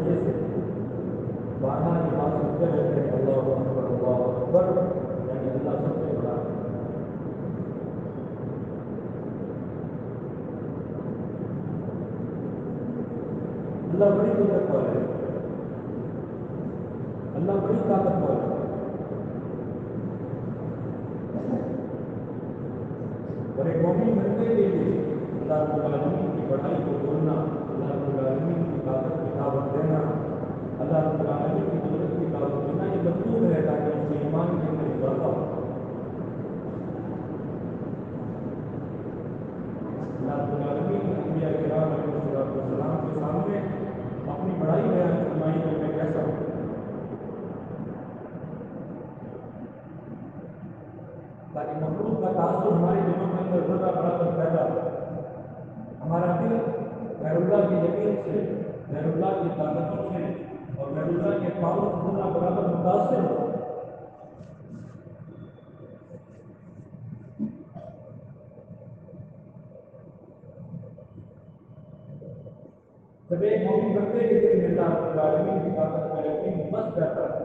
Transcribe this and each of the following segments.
وجہ سے بارہا کی بات سنتے رہتے ہیں اللہ اکبر، یعنی اللہ سب سے بڑا ہے۔ اللہ بڑی قدرت والا ہے، اللہ بڑی طاقت والا ہے، اور ایک مومن بننے کے لیے اللہ رب العالمین کی بڑائی کو بولنا، اللہ رب العالمین کی طاقت کی دعوت دینا، اللہ رب العالمین کی قدرت کی دعوت دینا، یہ مطلوب ہے تاکہ اس کے ایمان کے اندر اضافہ ہو۔ اللہ رب العالمین نے انبیاء کرام علیہ السلام کے سامنے اپنی بڑائی بیان فرمائی کہ میں کیسا ہوں، تاکہ مخلوق کا تاثر ہمارے دلوں کے اندر ذرہ برابر پیدا ہو، ہمارا دل غیر اللہ کی یقین سے، غیر اللہ کی طاقتوں سے اور غیر اللہ کے پاؤں سے ذرہ برابر متاثر ہو۔ جب ایک مومن بندے کے دل میں اللہ رب العالمین کی طاقت کا یقین بس جاتا ہے،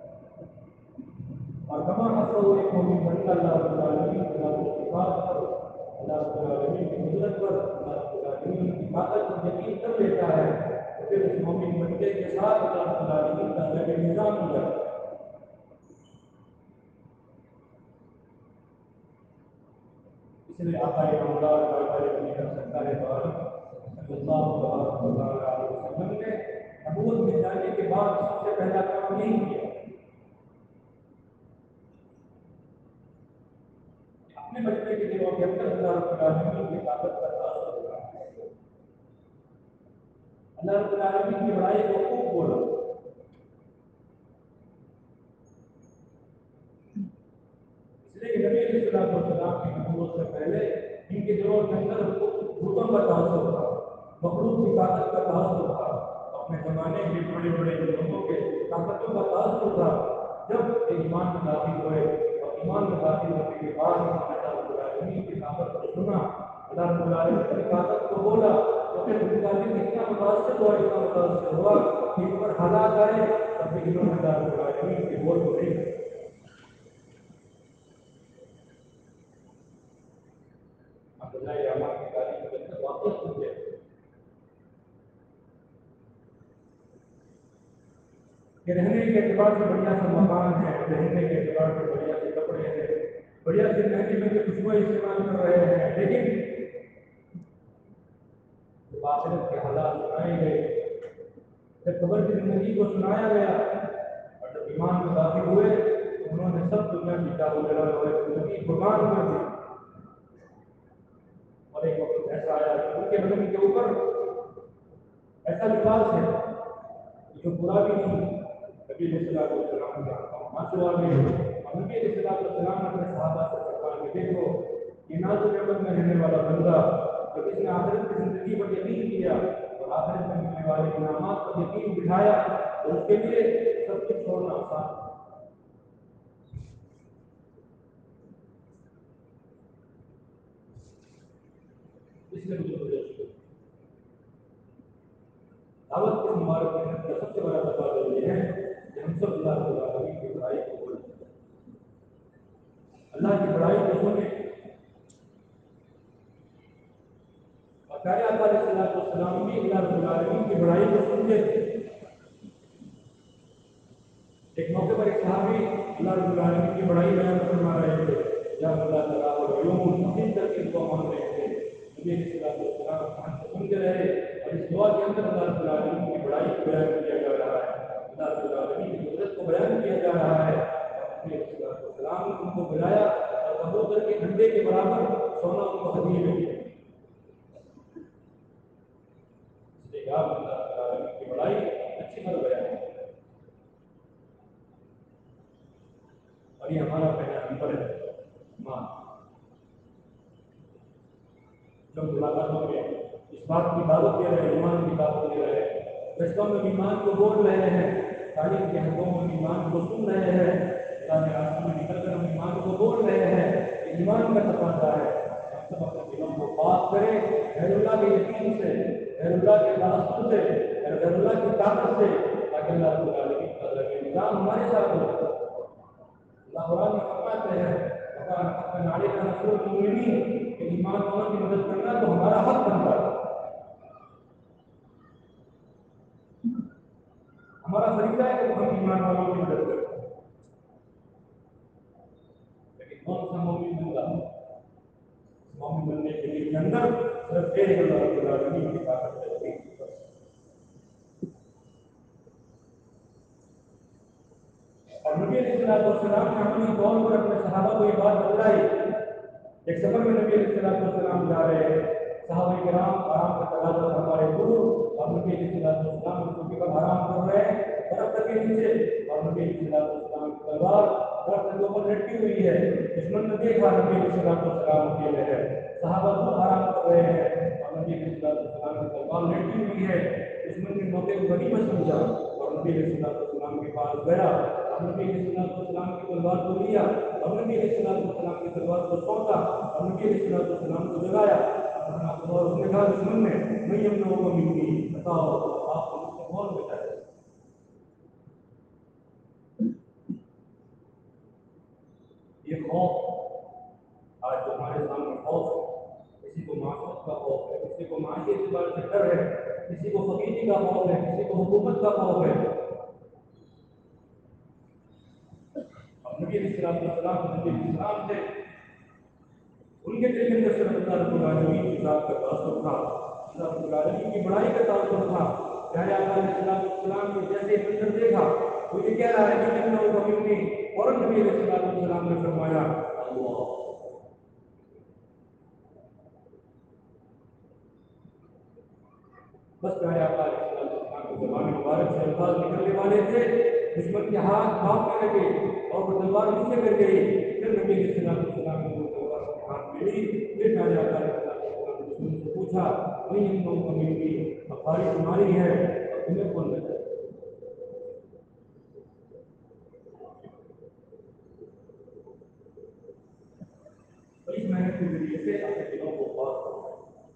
اور کما حصہ ایک مومن بندہ اللہ رب العالمین کی صفات پر، اللہ رب العالمین کی قدرت پر، اللہ رب العالمین کی طاقت پر یقین کر لیتا ہے، تو پھر اس مومن بندے کے ساتھ اللہ رب العالمین کا غیب نظام ہو جاتا ہے۔ اس لیے آقا نامدار سرکار دو عالم صلی اللہ علیہ وسلم نے نبوت میں جانے کے بعد سب سے پہلا کام یہی کیا، اپنے بچے کے دلوں کے اندر اللہ رب العالمین کی طاقت کا تاثر ہوا، اللہ رب العالمین کی بڑائی کو خوب بولا۔ اس لیے کہ نبی علیہ السلام کی نبوت سے پہلے ان کے دلوں کے اندر بتوں کا تاثر تھا، مخلوق کی طاقت کا تاثر تھا، اپنے زمانے کے بڑے بڑے لوگوں کے طاقتوں کا تاثر تھا۔ جب ایمان میں داخل ہوئے اور ایمان میں داخل ہونے کے بعد اللہ رب العالمین کی طاقت کو سنا، اللہ رب العالمین کی طاقت کو بولا، تو پھر متعلق اتنا متاثر ہوا کہ ان پر حالات آئے، تب بھی انہوں نے اللہ رب العالمین کے بول کو نہیں۔ عبداللہ اعمال کی تاریخ کے اندر واقعہ سنتے ہیں کہ رہنے کے اعتبار سے بڑھیا سا مکان ہے، رہنے کے اعتبار سے بڑھیا سے کپڑے ہیں، بڑھیا سے مہنگی مہنگی خوشبوئیں استعمال کر رہے ہیں، لیکن جب آخرت کے حالات سنائے گئے، جب قبر کی زندگی کو سنایا گیا اور جب ایمان میں داخل ہوئے تو انہوں نے سب دنیا کی چاہو جلا زندگی قربان کر دی، اور ایک وقت ایسا آیا کہ ان کے بدن کے اوپر ایسا لباس ہے جو برا بھی نہیں۔ نبی علیہ السلام کا آنسو آ گئے اور نبی علیہ السلام نے اپنے صحابہ سے فرمایا کہ دیکھو یہ نازک جبل میں رہنے والا بندہ جب اس نے آخرت کی زندگی پر یقین کیا اور آخرت میں ملنے والے انعامات پر یقین بٹھایا تو اس کے لیے سب کچھ چھوڑنا آسان ہے۔ اس لیے مجھے دعوت کے مبارک کا سب سے بڑا تقاضا یہ ہے کہ ہم سب اللہ رب العالمین کی بڑائی کو بولیں، اللہ کی بڑائی کو سنیں، اور پیارے آقا علیہ السلام بھی اللہ رب العالمین کی بڑائی کو سنتے تھے۔ ایک موقع پر ایک صحابی اللہ رب العالمین کی بڑائی بیان فرما رہے تھے، جب اللہ تعالیٰ العیون اپنی تک ان کو مان رہے تھے، نبی علیہ السلام سنتے رہے، اور اس دعا کے اندر اللہ رب العالمین کی بڑائی کو بیان کیا جا رہا ہے، اللہ رب العالمین کی قدرت کو بیان کیا جا رہا ہے۔ نبی علیہ السلام نے ان کو بلایا اور کبوتر کے انڈے کے برابر سونا ان کو ہدیے میں دیا۔ اس لیے آپ اللہ رب العالمین کی بڑائی اچھی طرح بیان ہے، اور یہ ہمارا پہلا نمبر ہے۔ ماں جب ملاقاتوں میں اس بات کی دعوت دے رہے ہیں، ایمان کی دعوت دے رہے ہیں، رشتوں میں ایمان کو بول رہے ہیں، تعلیم کے حلقوں میں ایمان کو سن رہے ہیں، اللہ کے راستوں میں نکل کر ہم ایمان کو بول رہے ہیں، یہ ایمان کا تقاضا ہے۔ ہم سب اپنے دلوں کو پاک کریں غیر اللہ کے یقین سے، غیر اللہ کے تعصب سے، अगर अल्लाह की ताकत से, ताकि अल्लाह रब्बुल आलमीन का निज़ाम हमारे साथ हो। अल्लाह कुरान में फरमाते हैं वकान हक़्क़न अलैना नस्रुल मुमिनीन, कि ईमान वालों की मदद करना तो हमारा हक बनता है, हमारा फरीज़ा है कि हम ईमान वालों की मदद करें। लेकिन कौन सा मोमिन बंदा, मोमिन बनने के लिए अंदर सिर्फ एक अल्लाह रब्बुल आलमीन की ताकत रहती है। और नबी अलैहिस्सलाम ने अपनी कौम पर अपने सहाबा को ये बात बतलाई। एक सफर में नबी अलैहिस्सलाम जा रहे हैं, सहाबा किराम आराम का तकाज़ा फरमा रहे दूर, और नबी अलैहिस्सलाम चौकी पर आराम कर रहे हैं दरख्त के नीचे, और नबी अलैहिस्सलाम की तलवार दरख्त के ऊपर लटकी हुई है। दुश्मन ने देखा नबी अलैहिस्सलाम अकेले है, सहाबा दूर आराम कर रहे हैं और नबी अलैहिस्सलाम की तलवार लटकी हुई है। दुश्मन ने मौके को गनीमत समझा और नबी अलैहिस्सलाम के पास गया, नबी अलैहिस्सलाम की तलवार को लिया और नबी अलैहिस्सलाम की तलवार को सौंपा और नबी अलैहिस्सलाम को जगाया। और उसने कहा दुश्मन ने नहीं हम लोगों को मिली, बताओ आपको मुझसे कौन बचाए। ये खौफ आज जो हमारे सामने खौफ है, किसी को माशरत का खौफ है, किसी को माशी एतबार से डर है, किसी को फकीरी का खौफ है, किसी को हुकूमत का खौफ है। नबी अलैहिस्सलाम थे, उनके दिल के अंदर सिर्फ अल्लाह रब्बुल आलमीन की ज़ात का तासुर था, अल्लाह रब्बुल आलमीन की बड़ाई का तासुर था। प्यारे आका अलैहिस्सलाम ने जैसे मंजर देखा वो ये कह रहा है कि इन लोगों को मिलनी, और नबी अलैहिस्सलाम ने फरमाया अल्लाह। बस प्यारे आका अलैहिस्सलाम की ज़बान मुबारक से अल्फाज निकलने वाले थे, दुश्मन के हाथ कांपने लगे और वो तलवार नीचे गिर गई। फिर नबी अलैहिस्सलाम ने वो तलवार अपने हाथ में ली। फिर प्यारे आका अलैहिस्सलाम ने दुश्मन से पूछा वही हम लोगों को मिली, अफारी तुम्हारी है और तुम्हें कौन बचाए। तो इस मेहनत के जरिए से अपने दिलों को पास करो।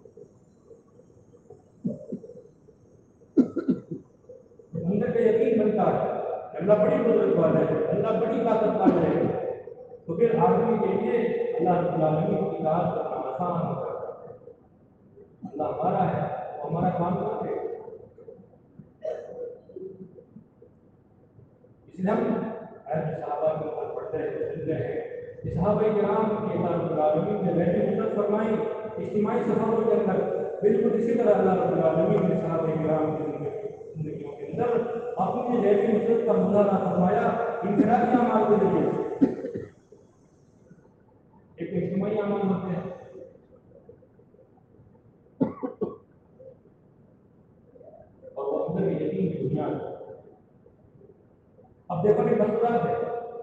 अंदर का यकीन बनता है अल्लाह बड़ी कुदरत वाला है, अल्लाह बड़ी ताकत वाला है, तो फिर आदमी के लिए अल्लाह रब्बुल आलमीन की इताअत करना आसान हो जाता है। अल्लाह हमारा है वो हमारा काम करते, इसलिए हम सहाबा के ऊपर पढ़ते हैं, सुनते हैं कि सहाबा किराम की अल्लाह रब्बुल आलमीन ने वैसी मदद फरमाई इज्तिमाई सफरों के अंदर। बिल्कुल इसी तरह अल्लाह रब्बुल आलमीन ने सहाबा किराम की जिंदगियों के अंदर अपनी जैसी मदद का मुजाहरा फरमाया इनफरादी अमाल के जरिए। एक इज्तिमाई अमाल होते हैं और वो अंदर के यकीन की बुनियाद। अब देखो कि मसला है,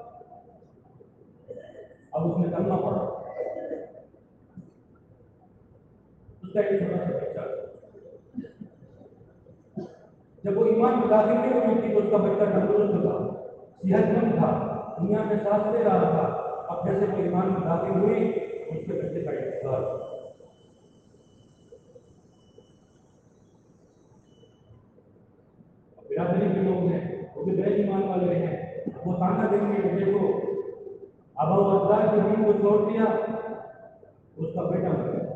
अब उसने करना पड़ा, उसका एक छोटा सा बच्चा जब वो ईमान में दाखिल नहीं हुई थी तो उसका बच्चा तंदुरुस्त था, सेहतमंद था, दुनिया में सांस ले रहा था। अब जैसे वो ईमान में दाखिल हुई उसके बच्चे का इंतजार। बिरादरी के लोग हैं वो भी गैर ईमान वाले हैं, वो ताना देंगे कि देखो अब अब्बास के दीन को छोड़ दिया, उसका बेटा मर गया।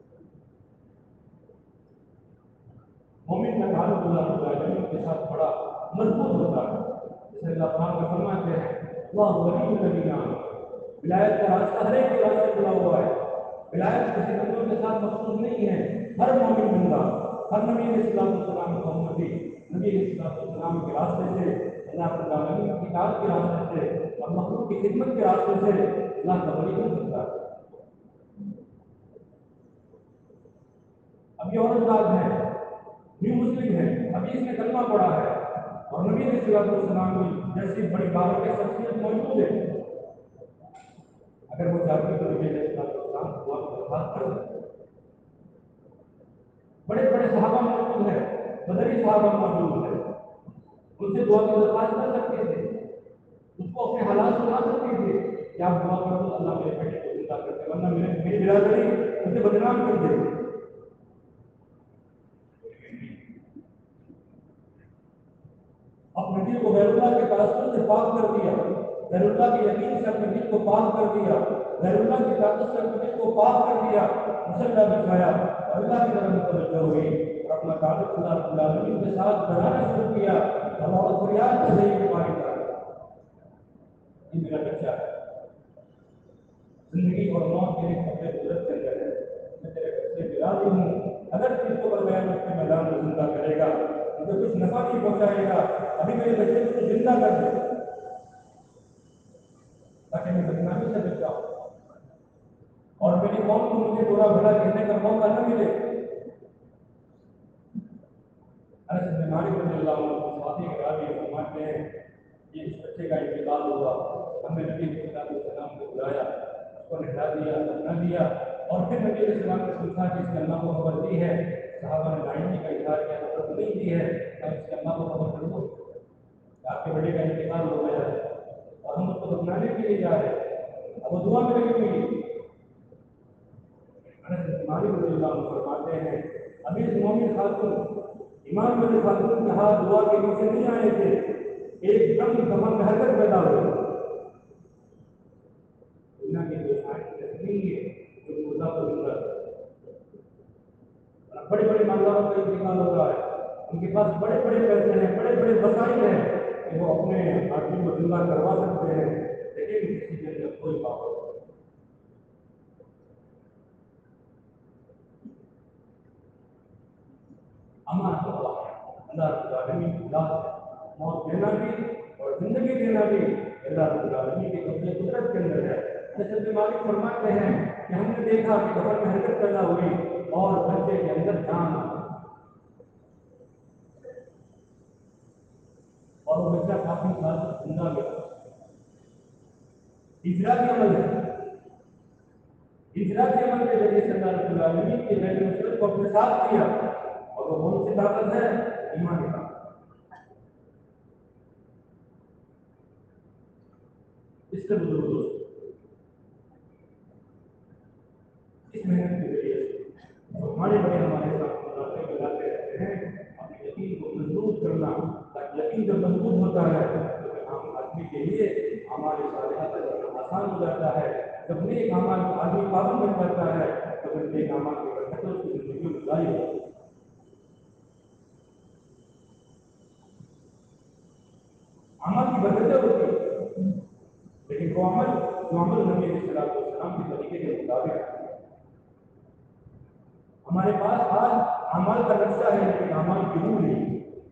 मोमिन का ताल्लुक अल्लाह के साथ बड़ा मजबूत होता है। जैसे अल्लाह पाक में फरमाते हैं अल्लाह वलीयुल लज़ीना आमनू, विलायत का रास्ता हर एक के रास्ते खुला हुआ है। विलायत किसी बंदों के साथ मखसूस नहीं है, हर मोमिन बंदा, हर नबी अलैहिस्सलाम का उम्मती नबी अलैहिस्सलाम के रास्ते से, अल्लाह रब्बुल आलमीन की इताअत के रास्ते से और मखलूक की खिदमत के रास्ते से अल्लाह का वली बन सकता है। अब ये औरत है, न्यू मुस्लिम है, अभी इसने कलमा पढ़ा है और नबी अलैहिस्सलाम की जैसी बड़ी बाबरकत शख्सियत मौजूद है, अगर वो चाहती तो नबी अलैहिस्सलाम दुआ की दरख्वास्त कर सकते। बड़े बड़े सहाबा मौजूद है, बदरी सहाबा मौजूद है, उनसे दुआ की दरख्वास्त कर सकते थे, उसको अपने हालात सुना सकते थे कि आप दुआ कर दो अल्लाह मेरे बेटे को जिंदा कर दे, वरना मेरी बिरादरी मुझे बदनाम कर दे। دل کو غیر اللہ کے تاثر سے پاک کر دیا، غیر اللہ کے یقین سے اپنے دل کو پاک کر دیا، غیر اللہ کی طاقت سے اپنے دل کو پاک کر دیا، مسلح بچھایا اور اللہ کی طرف متوجہ ہوئی اور اپنا تعلق اللہ رب العالمین کے ساتھ بنانا شروع کیا اور فریاد کر رہی ہے ہماری طرف، یہ میرا بچہ ہے، زندگی اور موت کے لیے اپنے قدرت کے اندر ہے، میں تیرے بچے کی راضی ہوں، اگر اس کو بغیر اس کے میدان میں زندہ کرے گا مجھے کچھ نفع نہیں پہنچائے گا، ابھی میرے بچے کو زندہ کر دے تاکہ میں بدنامی سے بچ جاؤں اور میری قوم کو مجھے برا بھلا کہنے کا موقع نہ ملے۔ انس بن مالک رضی اللہ عنہ ساتھی کے راوی فرماتے ہیں کہ اس بچے کا انتقال ہوا، ہم نے نبی صلی اللہ علیہ وسلم کو بلایا، اس کو نہلا دیا، دفنا دیا اور پھر نبی علیہ السلام نے پوچھا کہ اس کے اللہ کو خبر دی ہے؟ صحابہ نے دائمی کا اظہار کیا، خبر نہیں دی ہے، میں اس کے اللہ کو خبر کر دوں کہ آپ کے بڑے کا انتقال ہو گیا ہے اور ہم اس کو دفنانے کے لیے جا رہے ہیں، اب وہ دعا میں لگی ہوئی۔ انس بن مالک رضی اللہ عنہ فرماتے ہیں امیر مومن خاتون امام والی خاتون کے ہاتھ دعا کے نیچے نہیں آئے تھے، ایک دم دماغ میں حرکت پیدا ہوئی، دنیا کی جو تصویر ہے جو مردہ کو زندہ بڑے بڑے مالداروں کا انتقال ہو رہا ہے، ان کے پاس بڑے بڑے پیسے ہیں، بڑے بڑے وسائل ہیں کہ وہ اپنے آدمی کو زندہ کروا سکتے ہیں، لیکن کسی کے اندر کوئی پاور نہیں۔ امان اللہ رب العالمین کی ذات ہے، موت دینا بھی اور زندگی دینا بھی اللہ رب العالمین کے قبضے قدرت کے اندر ہے۔ حضرت مالک فرماتے ہیں کہ ہم نے دیکھا کہ کفن میں حرکت پیدا ہوئی اور بچے کے اندر جان آ گئی اور وہ بچہ کافی سال تک زندہ گیا۔ اجرائی عمل ہے، اجرائی عمل کے ذریعے سے اللہ رب العالمین کی غیر نصرت کو اپنے ساتھ کیا اور وہ کون سی طاقت ہے؟ ایمان کی طاقت۔ اس سے بزرگ دوست اس محنت کے ذریعے سے ہمارے بڑے ہمارے ساتھ مذاکرے بلاتے رہتے ہیں اپنے یقین کو مضبوط کرنا، تاکہ یقین جب مضبوط ہوتا ہے تو پھر عام آدمی کے لیے ہمارے صالحات کرنا آسان ہو جاتا ہے، جب نیک اعمال آدمی پابند بن جاتا ہے تو پھر نیک اعمال کی برکتیں اس کی زندگی میں ظاہر ہوتی ہے۔ عمل کی برکتیں ہوتی ہیں لیکن وہ عمل نبی علیہ السلام کے طریقے کے مطابق ہمارے پاس آج اعمال کا نقشہ ہے لیکن اعمال کی روح نہیں۔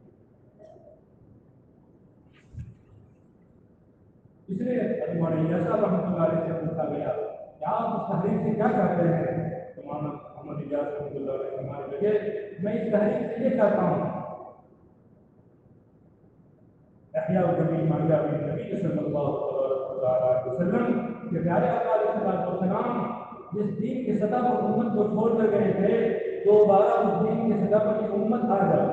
اس لیے ہمارے صاحب رحمۃ اللہ علیہ سے پوچھا گیا کہ آپ اس تحریک سے کیا چاہتے ہیں؟ تو مولانا محمد الیاس رحمۃ اللہ علیہ ہمارے لگے میں اس تحریک سے یہ چاہتا ہوں احیاء الجلیل ماہیہ بن نبی صلی اللہ علیہ وسلم کہ پیارے آقا علیہ السلام جس دین کی سطح پر امت کو چھوڑ کر گئے تھے دوبارہ اس دین کی سطح پر یہ امت آ جائے۔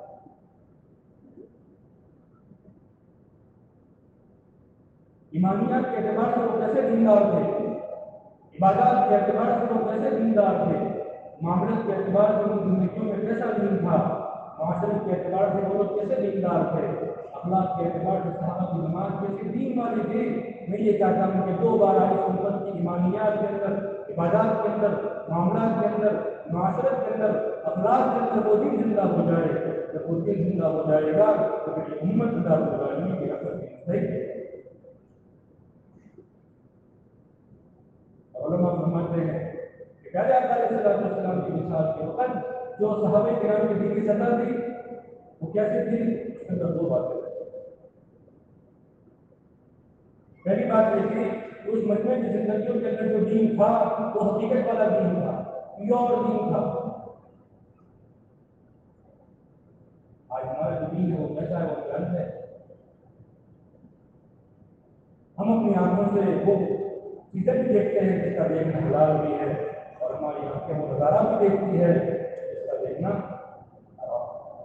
ایمانیات کے اعتبار سے وہ کیسے دیندار تھے، عبادات کے اعتبار سے وہ کیسے دیندار تھے، معاملت کے اعتبار سے ان زندگیوں میں کیسا دین تھا، معاشرت کے اعتبار سے وہ لوگ کیسے دیندار تھے، اخلاق کے اعتبار سے صحابہ کی نماز کیسے دین والی تھی۔ میں یہ چاہتا ہوں کہ دوبارہ اس امت کی ایمانیات کے اندر، عبادات کے اندر، معاملات کے اندر، معاشرت کے اندر، اخلاق کے اندر وہ دین زندہ ہو جائے۔ جب وہ دین زندہ ہو جائے گا تو پھر یہ امت اللہ رب العالمین کی رحمت کی مستحق ہے۔ علماء فرماتے ہیں کہ پیارے آقا علیہ السلام کی مثال کے وقت جو صحابہ کرام کی دین کی سطح تھی وہ کیسے تھی؟ اس کے اندر دو باتیں۔ پہلی بات یہ تھی کہ اس مجموعے کی زندگیوں کے اندر جو دین تھا وہ حقیقت والا دین تھا، پیور دین تھا۔ آج ہمارا جو دین ہے وہ کیسا ہے؟ وہ غلط ہے۔ ہم اپنی آنکھوں سے وہ چیزیں بھی دیکھتے ہیں جس کا دیکھنا حلال بھی ہے اور ہماری آنکھیں وہ نظارہ بھی دیکھتی ہے جس کا دیکھنا حرام۔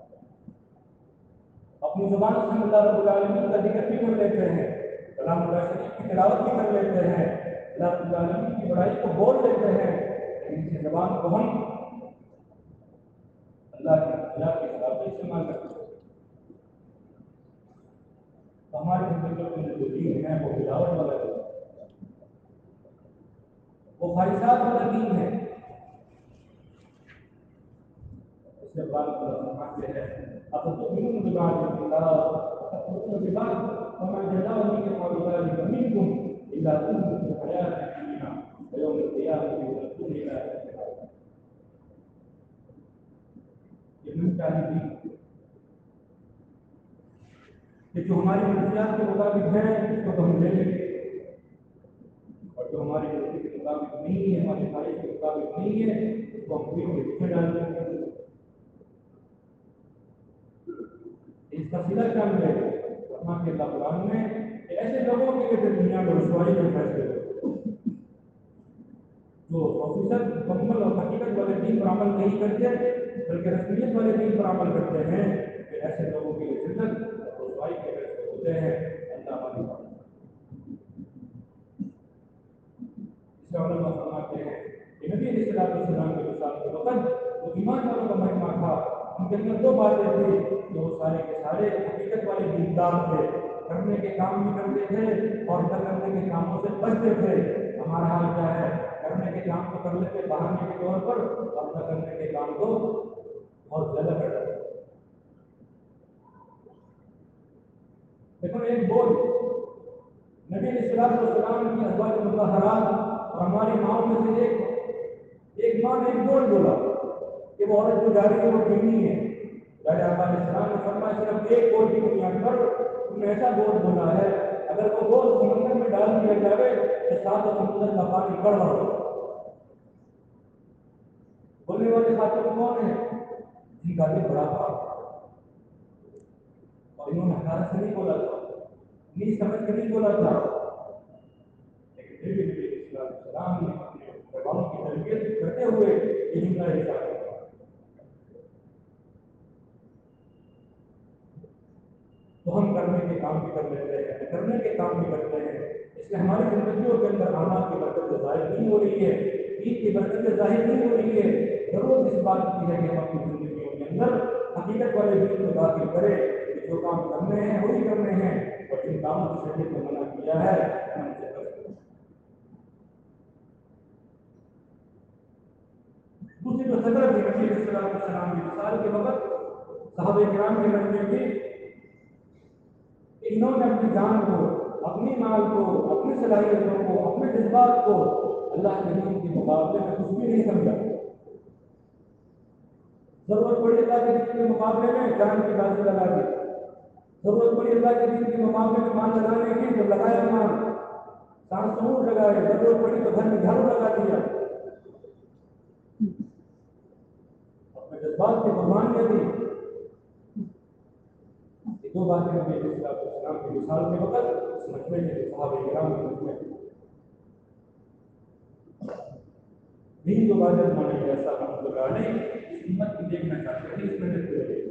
اپنی زبان سے اللہ رب العالمین کا ذکر بھی کر لیتے ہیں، کلام اللہ شریف کی تلاوت بھی کر لیتے ہیں، اللہ رب العالمین کی بڑائی کو بول لیتے ہیں، لیکن اسی زبان کو ہم اللہ کے خلاف استعمال کرتے ہیں۔ ہماری زندگیوں میں جو دین ہے وہ ملاوٹ والا دین ہے، وہ خواہشات والا دین ہے۔ اس سے بعد فرماتے ہیں اب تؤمنون ببعض الكتاب وتكفرون ببعض وما جزاء من يفعل ذلك منكم الا خزي في الحياة الدنيا ويوم القيامة يردون الى اشد العذاب۔ یہ من چاہیے دین کہ جو ہماری مرضیات کے مطابق ہے اس کو ہم لے لیں گے، اور جو ہماری مرضی کے مطابق نہیں ہے، ہماری خواہش کے مطابق نہیں ہے، اس کو ہم پیٹ کے پیچھے ڈال دیں گے۔ اس کا سلا کیا ملے گا؟ فرماتے اللہ قرآن میں کہ ایسے لوگوں کے لیے دنیا میں رسوائی کے فیصلے ہوتے ہیں جو آفیسر مکمل اور حقیقت والے دین پر عمل نہیں کرتے بلکہ رسمیت والے دین پر عمل کرتے ہیں، کہ ایسے لوگوں کے لیے ذلت اور رسوائی کے فیصلے ہوتے ہیں۔ اللہ ہماری بات اس کا علماء فرماتے ہیں کہ نبی علیہ السلام کے وصال کے وقت جو ایمان والوں کا مجمع تھا، ان کے اندر دو باتیں تھیں کہ وہ سارے کے سارے حقیقت والے دیندار تھے، کرنے کے کام بھی کرتے تھے اور نہ کرنے کے کاموں سے بچتے تھے۔ ہمارا حال کیا ہے؟ کرنے کے کام کو کر لیتے بہانے کے طور پر اور نہ کرنے کے کام کو بہت زیادہ کر لیتے۔ لیکن ایک بول نبی علیہ السلام کی ازواج مطہرات اور ہماری ماؤں میں سے ایک ماں نے ایک بول بولا کہ وہ عورت جو جا رہی ہے وہ کینی ہے۔ پیارے آقا علیہ السلام نے فرمایا صرف ایک بول کی بنیاد پر تم نے ایسا بول بولا ہے اگر وہ بول سمندر میں ڈال دیا جائے تو ساتھ سمندر کا پانی کڑوا ہو۔ بولنے والے خاتون کون ہیں؟ جن کا بھی بڑا باپ، اور انہوں نے حقارت سے نہیں بولا تھا، نہیں سمجھ کے نہیں بولا تھا، لیکن پھر بھی نبی علیہ السلام نے اپنے پیغاموں کی تربیت کرتے ہوئے یہ جملہ ارشاد کیا۔ تو ہم کرنے کے کام بھی کر لیتے ہیں، کرنے کے کام بھی کرتے ہیں، اس لیے ہماری زندگیوں کے اندر اعمال کی برکت ظاہر نہیں ہو رہی ہے، عید کی برکت ظاہر نہیں ہو رہی ہے۔ ضرورت اس بات کی ہے کہ ہم اپنی زندگیوں کے اندر حقیقت والے دین کو داخل کریں کہ جو کام کرنے ہیں وہی کرنے ہیں، اور جن کاموں کی شریعت نے منع کیا ہے ہم سے بچ جائیں۔ دوسری جو صدر تھی نبی علیہ السلام کی مثال کے وقت صحابہ کرام کے نظر میں تھی، انہوں نے اپنی جان کو، اپنی مال کو، اپنی صلاحیتوں کو، اپنے جذبات کو اللہ کے دین کے مقابلے میں کچھ بھی نہیں سمجھا۔ ضرورت پڑی اللہ کے دین کے مقابلے میں جان کی بازی لگا دی، ضرورت پڑی اللہ کے دین کے مقابلے میں مان لگانے کی تو لگایا مان، سانس سور لگائے، ضرورت پڑی تو گھر میں جھاڑو لگا دیا، اپنے جذبات کی قربان دے دی۔ دو باتیں نبی علیہ السلام کی مثال کے وقت اس مجمع میں صحابہ کرام کے مجمع نہیں دو باتیں ہمارے ایسا ہم لگانے اس امت کو دیکھنا چاہتے ہیں اس میں سے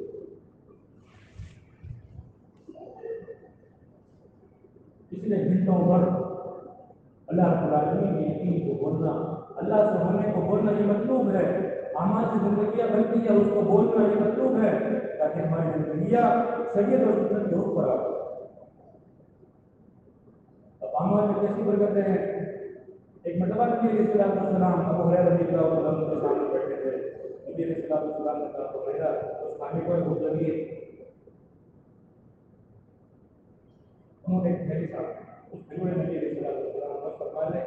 اس لیے گھنٹوں بھر اللہ رب العالمین کے یقین کو بولنا، اللہ سے ہونے کو بولنا یہ مطلوب ہے، اعمال سے زندگیاں بنتی ہیں اس کو بولنا یہ مطلوب ہے تاکہ ہماری زندگیاں شریعت اور سنت کے رخ پر آ جائیں۔ اب اعمال میں کیسی برکتیں ہیں؟ ایک مرتبہ نبی علیہ السلام ابو ہریرہ رضی اللہ عنہ کے سامنے بیٹھے تھے، نبی علیہ السلام نے کہا ابو ہریرہ اس کھانے کو بھوک لگی ہے، انہوں نے میرے ساتھ اس بھیڑ نبی علیہ السلام پر فرما لے،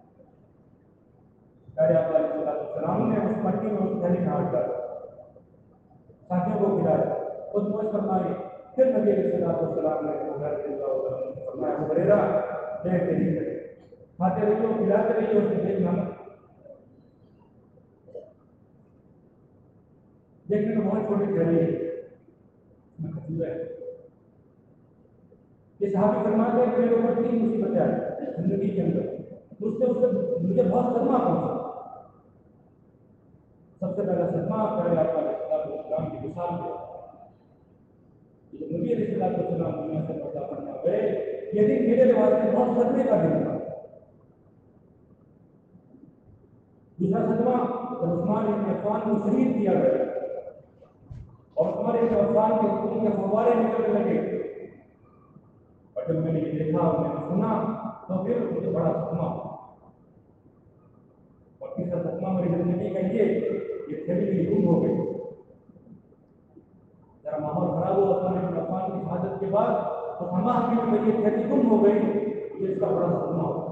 پیارے آقا علیہ السلام نے اس پٹی میں اس تھیلی میں ہاتھ ڈالا، ساتھیوں کو کھلایا، خود موج فرمائی، پھر نبی علیہ السلام نے ابو ہریرہ رضی اللہ عنہ سے فرمایا ابو ہریرہ دیکھتے نہیں کرے، کھاتے رہیے اور کھلاتے رہیے، اس میں دیکھنا مت، دیکھنے میں بہت چھوٹی تھیلی ہے، اس میں کھجور ہے۔ یہ صحابی فرماتے ہیں کہ میرے اوپر تین مصیبتیں آئی زندگی کے اندر، مجھے بہت صدمہ پہنچا۔ سب سے پہلا صدمہ پیارے آقا علیہ السلام کی مثال پہ، جب نبی علیہ السلام دنیا سے پردہ فرما گئے، یہ دن میرے واسطے بہت صدمے کا دن تھا۔ دوسرا صدمہ جب عثمان بن عفان کو شہید کیا گیا اور عثمان بن عفان کے خون کے فوارے نکلنے لگے، دیکھا میں نے سنا تو پھر مجھے بڑا صدمہ اور تیسرا صدمہ میری زندگی کا یہ تھیلی میری گم ہو گئی. ذرا ماحول خراب ہوا عثمان بن عفان کی شہادت کے بعد تو ہما کی میری تھیلی گم ہو گئی. یہ اس کا بڑا صدمہ ہوا.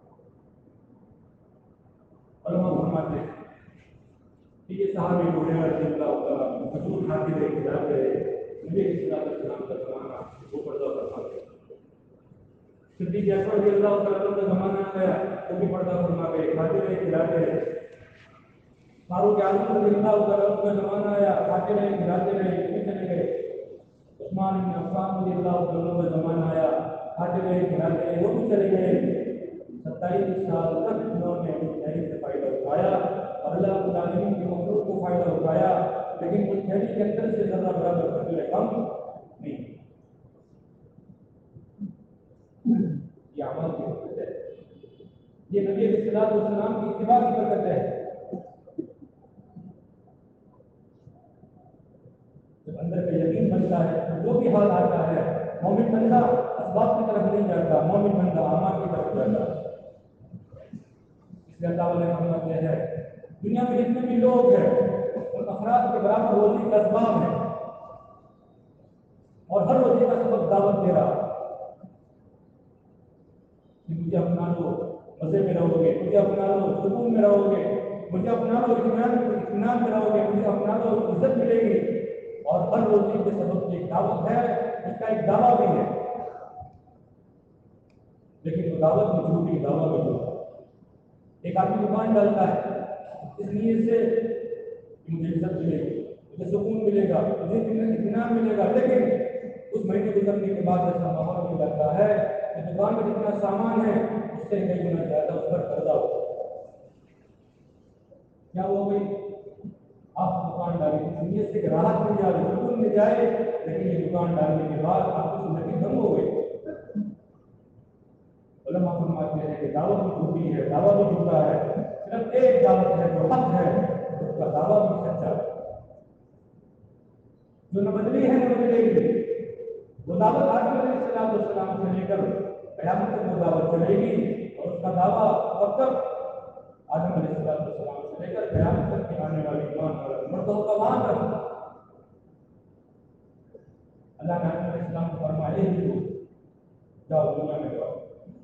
علماء فرماتے ہیں کہ یہ صحابی رضی اللہ تعالیٰ حضور کھاتے رہے کھلاتے رہے مجھے اس طرح کا سلام کا زمانہ وہ پردہ فرماتے. صدیق اکبر رضی اللہ تعالیٰ کا زمانہ آیا وہ بھی پردہ فرما گئے کھاتے رہے کھلاتے رہے. فاروق اعظم رضی اللہ تعالیٰ کا زمانہ آیا کھاتے رہے کھلاتے رہے وہ بھی چلے گئے. عثمان بن عفان رضی اللہ تعالیٰ کا زمانہ آیا کھاتے رہے کھلاتے رہے وہ بھی چلے گئے. 27 سال تک انہوں نے اس تحریر سے فائدہ اٹھایا اور اللہ رب العالمین کی مخلوق کو فائدہ اٹھایا لیکن اس تحریر کے اندر سے ذرہ برابر فضل کم نہیں. یہ عمل کی برکت ہے. یہ نبی علیہ الصلوۃ والسلام کی اتباع کی برکت ہے. جب اندر کا یقین بنتا ہے جو بھی حال آتا ہے مومن بندہ اسباب کی طرف نہیں جاتا مومن بندہ اعمال کی طرف جاتا ہے. اس لیے اللہ نے فرماتے ہیں دنیا میں جتنے بھی لوگ ہیں ان افراد کے برابر روزی کا اسباب ہے اور ہر روزی کا سبب دعوت دے رہا کہ مجھے اپنا لو مزے میں رہو گے مجھے اپنا لو سکون میں رہو گے مجھے اپنا لو اطمینان میں رہو گے مجھے اپنا لو عزت ملے گی. اور ہر روزی کے سبب کی ایک دعوت ہے اس کا ایک دعویٰ بھی ہے لیکن وہ دعوت میں جھوٹی دعویٰ میں جھوٹا. ایک آدمی دکان ڈالتا ہے اس نیت سے مجھے عزت ملے گی مجھے سکون ملے گا مجھے اطمینان ملے گا لیکن اس مہینے گزرنے کے بعد ایسا ماحول مل جاتا ہے کہ دکان میں جتنا سامان ہے اس سے کئی گنا زیادہ اس پر قرضہ ہو. کیا ہو گئی آپ دکان ڈالی اس نیت سے کہ راحت مل جائے سکون مل جائے لیکن یہ دکان ڈالنے کے بعد آپ کی زندگی بند ہو گئی. علماء فرماتے ہیں کہ دعوت بھی جھوٹی ہے دعویٰ بھی جھوٹا ہے. صرف ایک دعوت ہے جو حق ہے اس کا دعویٰ بھی سچا ہے. جو نہ بدلی ہے نہ بدلے گی وہ دعوت آدم علیہ السلام سے لے کر قیامت تک وہ دعوت چلے گی اور اس کا دعویٰ اب تک آدم علیہ السلام سے لے کر قیامت تک کی آنے والی ایمان پر مردوں کا وہاں تک. اللہ نے آدم علیہ السلام کو فرمایا ہی تو جاؤ دنیا میں جاؤ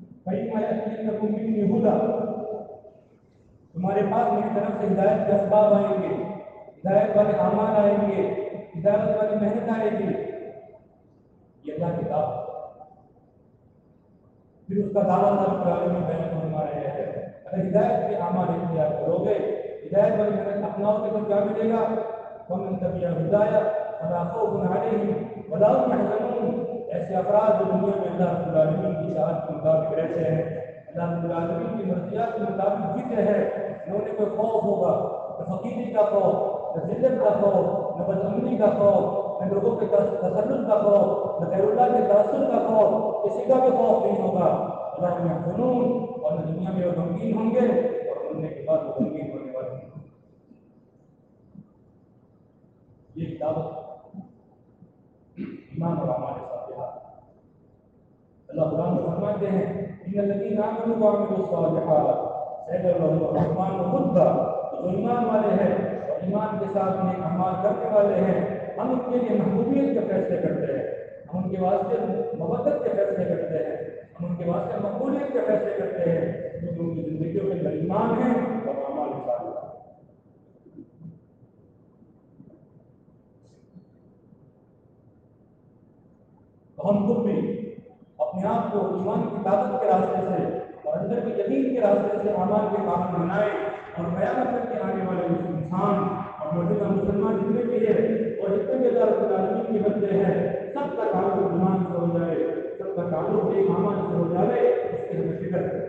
تمہارے پاس میری طرف سے ہدایت کے اسباب آئیں گے ہدایت والے اعمال آئیں گے ہدایت والی محنت آئے گی. یہ اللہ کی دعوت پھر اس کا دعویٰ رب العالمین بیان فرما رہے ہیں اگر ہدایت کے اعمال اختیار کرو گے ہدایت والی محنت اپناؤ گے تو کیا ملے گا ومن تبع ہدایہ فلا خوف علیہم ولا هم يحزنون. ایسے افراد جو دنیا میں اللہ رب العالمین کی اطاعت کے مطابق رہتے ہیں اللہ رب العالمین کی مرضیات کے مطابق جیتے ہیں انہوں نے کوئی خوف ہوگا نہ فقیری کا خوف نہ ذلت کا خوف نہ بدامنی کا خوف نہ لوگوں کے تسلط کا خوف نہ غیر اللہ کے تاثر کا خوف کسی کا بھی خوف نہیں ہوگا. اللہ میں فنون اور نہ دنیا میں وہ غمگین ہوں گے اور مرنے کے بعد وہ غمگین ہونے والے ہیں. یہ دعوت ایمان اور اعمال صالحات. اللہ قرآن میں فرماتے ہیں ان الذین آمنوا وعملوا الصالحات سيجعل لهم الرحمن ودا. جو ایمان والے ہیں اور ایمان کے ساتھ نیک اعمال کرنے والے ہیں ہم ان کے لیے محبوبیت کے فیصلے کرتے ہیں ہم ان کے واسطے مودت کے فیصلے کرتے ہیں ہم ان کے واسطے مقبولیت کے فیصلے کرتے ہیں کیونکہ ان کی زندگیوں کے اندر ایمان ہے اور اعمال صالحات. تو ہم خود بھی اپنے آپ کو ایمان کی طاقت کے راستے سے اور اندر کے یقین کے راستے سے اعمال کے کام بنائیں اور قیامت تک کے آنے والے انسان اور موجودہ مسلمان جتنے بھی ہیں اور جتنے بھی اللہ رب العالمین کے بندے ہیں سب کا تعلق ایمان سے ہو جائے سب کا تعلق ایک اعمال سے ہو جائے اس کی ہمیں فکر ہے.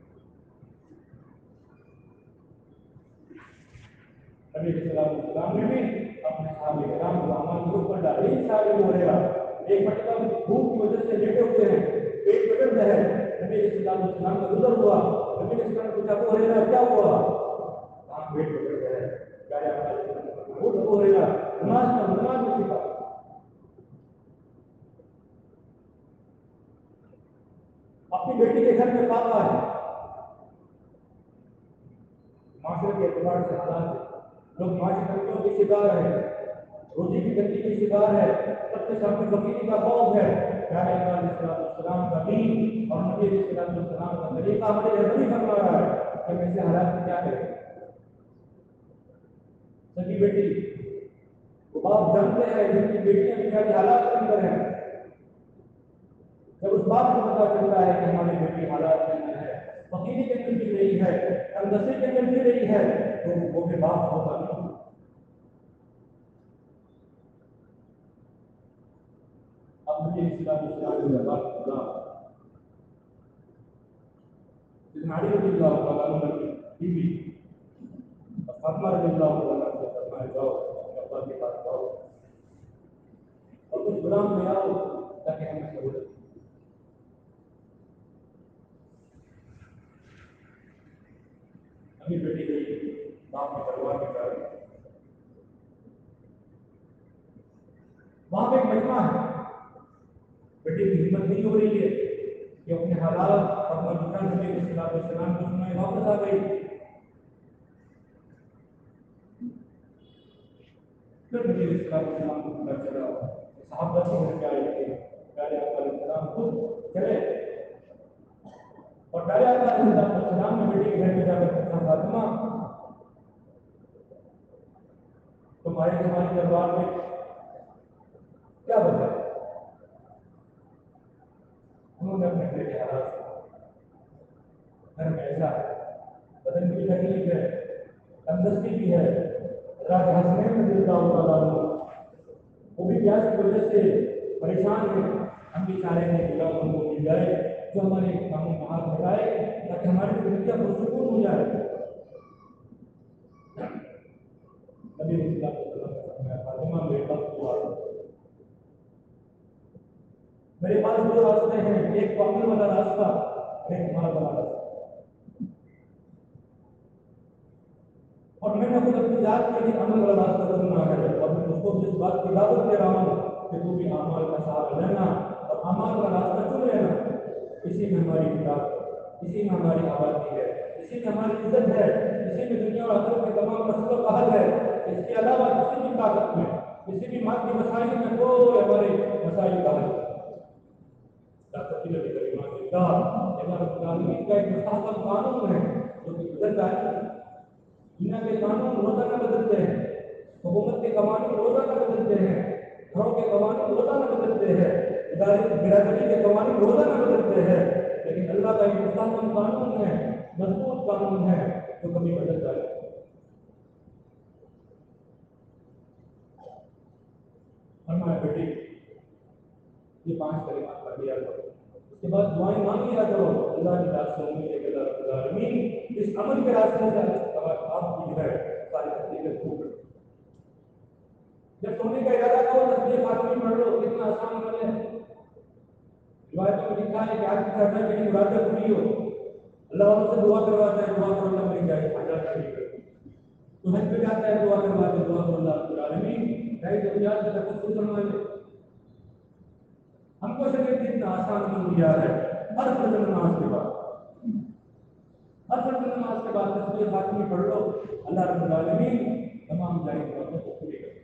نبی صلی اللہ علیہ وسلم نے بھی اپنے صحابہ کرام کو اعمال کے اوپر ڈالے. صحابہ ہو رہا ایک مرتبہ بھوک کی وجہ سے لیٹے ہوئے ہیں پیٹ پکڑ رہے ہیں نبی صلی اللہ علیہ وسلم کا گزر ہوا نبی صلی اللہ علیہ وسلم کو ہو رہا کیا ہوا آپ پیٹ پکڑ رہے ہیں کیا ہو رہا نماز میں سکھا. بیٹی کے گھر میں پاپا ہے، معاشرے کے اعتبار سے حالات ہے، لوگ معاشرتوں کے شکار ہیں، روزی کی تنگی کے شکار ہے، سب کے سامنے فقیری کا خوف ہے۔ پیارے آقا علیہ السلام کا دین اور نبی علیہ السلام کا طریقہ ہمیں رہبری فرما رہا ہے کہ ایسے حالات میں کیا کریں۔ سبھی بیٹی وہ باپ جانتے ہیں جن کی بیٹیاں بیچاری حالات کے اندر ہیں، جب اس باپ کو پتا چلتا ہے کہ ہماری بیٹی حالات کے اندر ہے، فقیری کے اندر بھی رہی ہے، تنگدستی کے اندر بھی رہی ہے، تو وہ بھی باپ ہوتا نہیں۔ اب مجھے اسلام کے بات کرنا علی رضی اللہ تعالیٰ عنہ کی بیوی فاطمہ رضی اللہ تعالیٰ عنہ سے فرمایا جاؤ اپنے ابا کے پاس جاؤ اور کچھ غلام لے آؤ تاکہ ہمیں سہولت۔ اپنی بیٹی گئی باپ نے دربار میں جا دی، وہاں پہ ایک مجمع ہے، بیٹی کی ہمت نہیں ہو رہی ہے کہ اپنے حالات اور مجمع نبی علیہ السلام کو سنائے، واپس آ گئی۔ پھر نبی علیہ السلام کو پتہ چلا، صحابہ کے گھر پہ آئے تھے، پیارے آقا علیہ السلام خود چلے اور پیارے آقا علیہ السلام نے بیٹی کے گھر پہ جا کر پوچھا، فاطمہ تمہارے ہمارے دربار میں کیا وجہ ہے؟ انہوں نے اپنے گھر کے حالات گھر میں ایسا ہے، بدن کی تکلیف ہے، تندرستی بھی ہے، حضرات حسنین رضی اللہ تعالیٰ عنہ وہ بھی پیاس کی وجہ سے پریشان ہیں، ہم بھی چاہ رہے ہیں کہ ہم کو مل جائے جو ہمارے کاموں کو ہاتھ بٹائے تاکہ ہماری زندگیاں پرسکون ہو جائے۔ نبی صلی اللہ علیہ وسلم نے فرمایا، فاطمہ میرے پاس دو راستے ہیں، ایک عمل والا راستہ اور ایک مال والا راستہ، اور میں نے خود اپنی ذات کے لیے عمل والا راستہ چننا ہے، اور میں اس کو جس بات کی دعوت دے رہا ہوں کہ تو بھی اعمال کا سہارا لینا اور اعمال کا راستہ چن لینا۔ اسی میں ہماری نجات، اسی میں ہماری آبادی ہے، اسی میں ہماری عزت ہے، اسی میں دنیا اور آخرت کے تمام مسئلوں کا حل ہے۔ اس کے علاوہ کسی بھی طاقت میں، کسی بھی مادی مسائل میں کوئی ہمارے مسائل کا حل اللہ رب العالمین کا ایک مستحکم قانون ہے جو کہ بدلتا ہے۔ دنیا کے قانون روزانہ بدلتے ہیں، حکومت کے قوانین روزانہ بدلتے ہیں، گھروں کے قوانین روزانہ بدلتے ہیں، برادری کے قوانین روزانہ بدلتے ہیں، لیکن اللہ کا ایک مستحکم قانون ہے، مضبوط قانون ہے جو کبھی بدلتا ہے۔ فرمایا بیٹی یہ 5 کلمات پڑھ لیا کرو، اس کے بعد دعائیں مانگ لیا کرو، اللہ کی ذات سے امید ہے کہ اللہ رب العالمین اس عمل کے راستے سے آپ کی جو ہے ساری تکلیفیں دور کر۔ جب سونے کا ارادہ کرو تسبیح فاطمی پڑھ لو، کتنا آسان عمل ہے۔ روایتوں میں لکھا ہے کہ آج کی چاہتا ہے کہ مرادیں پوری ہو، اللہ والوں سے دعا کرواتا ہے، دعا کرو اللہ مل جائے، حاجات پوری کر۔ تو حج پہ جاتا ہے، دعا کرواتے، دعا کرو اللہ رب العالمین چاہے تو یاد سے تکلیف فرما لے۔ ہم کو شریعت اتنا آسان عمل دیا ہے، ہر فرض نماز کے بعد، ہر فرض نماز کے بعد تسبیح فاطمی پڑھ لو، اللہ رب العالمین تمام جائز باتوں کو پوری کر۔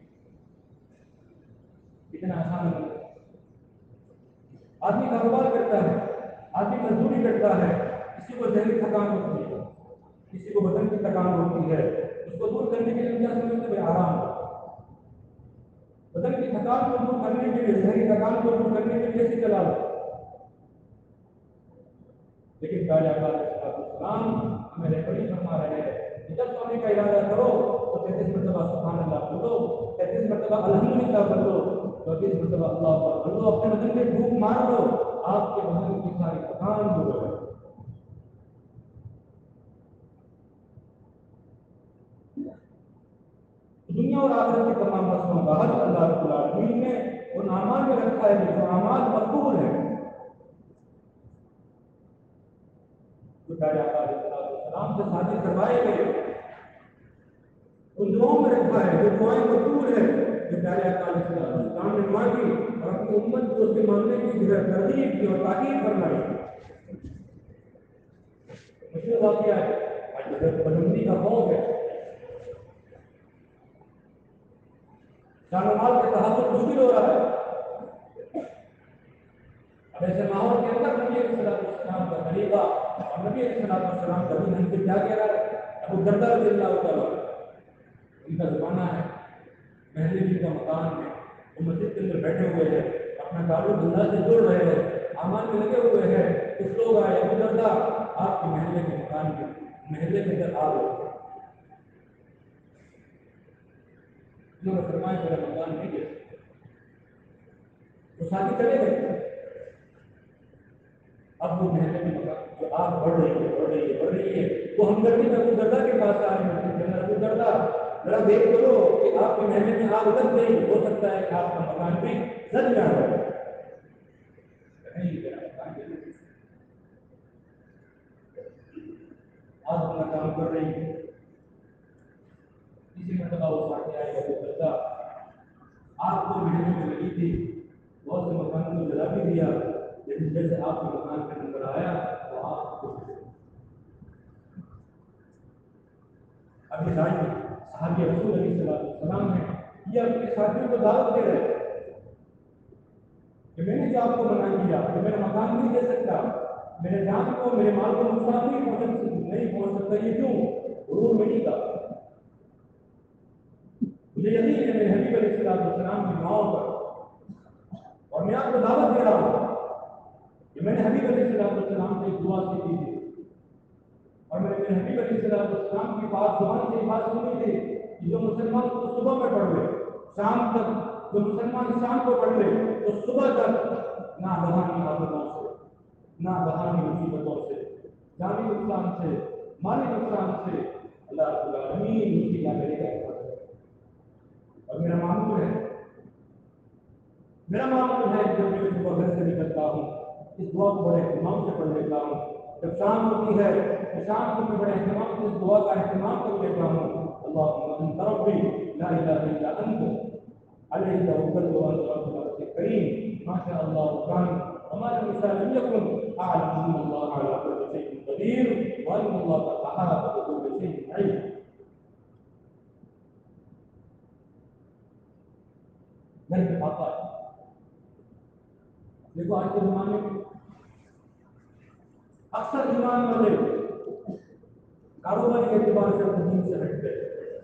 اتنا آسان عمل ہے۔ آدمی کاروبار کرتا ہے، آدمی مزدوری کرتا ہے، کسی کو ذہنی تھکان ہوتی ہے، کسی کو بدن کی تھکان ہوتی ہے، اس کو دور کرنے کے لیے کیا سمجھتے ہیں؟ آرام ہو۔ بدن کی تھکان کو دور کرنے کے لیے، ذہنی تھکان کو دور کرنے کے لیے چلا لو۔ لیکن پیارے آقا علیہ السلام ہمیں رہبری فرما رہے ہیں کہ جب سونے کا ارادہ کرو تو 33 مرتبہ سبحان اللہ بولو، 33 مرتبہ الحمدللہ بولو، 34 مرتبہ اللہ اکبر بولو، اپنے بدن میں پھونک مار لو، آپ کے بدن کی ساری تھکان دور ہو جائے۔ دنیا اور آخرت کے تمام مسئلوں کا حل اللہ رب العالمین نے ان اعمال میں رکھا ہے جو اعمال مقبول ہیں، جو پیارے آقا علیہ السلام سے ثابت کروائے گئے، ان دعاؤں میں رکھا ہے جو دعائیں مقبول ہے، جو پیارے آقا علیہ السلام نے مانگی اور اپنی امت کو اس کے مانگنے کی ترغیب کی اور تاکید فرمائی۔ مشکل واقعہ ہے، آج پابندی کا خوف ہے، جان و مال کے تحفظ مشکل ہو رہا ہے۔ اب ایسے ماحول کے اندر نبی علیہ السلام کا طریقہ اور نبی علیہ السلام کا دین ہم سے کیا کہہ رہا ہے؟ ابو درداء رضی اللہ تعالیٰ ان کا زمانہ ہے، محلے جن کا مکان ہے، وہ مسجد کے اندر بیٹھے ہوئے ہیں، اپنا تعلق اللہ سے جوڑ رہے ہیں، اعمال میں لگے ہوئے ہیں، کچھ لوگ آئے، ابو درداء آپ کے محلے کے مکان میں محلے کے اندر آ گئے، انہوں نے فرمایا میرا مکان نہیں دے سکتے، وہ ساتھی چلے گئے۔ اب وہ محلے میں مکان جو آگ بڑھ رہی ہے وہ ہمدردی میں ابو درداء کے پاس آ رہے ہیں، ابو درداء ذرا دیکھ کرو کہ آپ کے محلے میں آگ لگ گئی، ہو سکتا ہے کہ آپ کا مکان بھی جل جائے، آگ اپنا کام کر رہی ہے۔ کسی مرتبہ وہ ساتھ آئے ابو درداء، آگ تو محلے میں لگی تھی، بہت سے مکانوں کو جلا بھی دیا، لیکن جیسے آپ کے مکان کے اندر آیا تو آپ کو ابھی صحابی رسول علیہ السلام نے یہ اپنے ساتھیوں کو دعوت دے رہے کہ میں نے جو آپ کو منع کیا کہ میرا مکان نہیں دے سکتا، میرے جان کو میرے مال کو نقصان نہیں پہنچ سکتا، یہ کیوں؟ غرور نہیں تھا، مجھے یقین ہے میرے حبیب علیہ السلام کی دعاؤں پر، اور میں آپ کو دعوت دے رہا ہوں کہ میں نے حبیب علیہ السلام سے ایک دعا سیکھی تھی، اور میں نے میرے حبیب علیہ السلام کی بات زبان سے یہ بات سنی تھی کہ جو مسلمان کو صبح میں پڑھ لے شام تک، جو مسلمان شام کو پڑھ لے تو صبح تک نہ دہانی آفتوں سے، نہ دہانی مصیبتوں سے، جانی نقصان سے، مالی نقصان سے اللہ رب العالمین اس کی لاگری کا حفاظت ہے۔ اور میرا معمول ہے جب میں صبح گھر سے نکلتا ہوں اس دعا کو بڑے اہتمام سے پڑھ لیتا ہوں، جب شام ہوتی ہے تو شام کو میں بڑے اہتمام سے اس دعا کا اہتمام کر لیتا ہوں، اللہم انت ربی لا الہ الا انت علیہ توکلت وانت رب العرش الکریم ما شاء اللہ کان وما لم یشاء لم یکن اعلم ان اللہ علی کل شیء قدیر وان اللہ قد احاط بكل شیء علما۔ گھر کے پاپا دیکھو آج کے زمانے میں اکثر ایمان والے کاروباری اعتبار سے دین سے ہٹ گئے،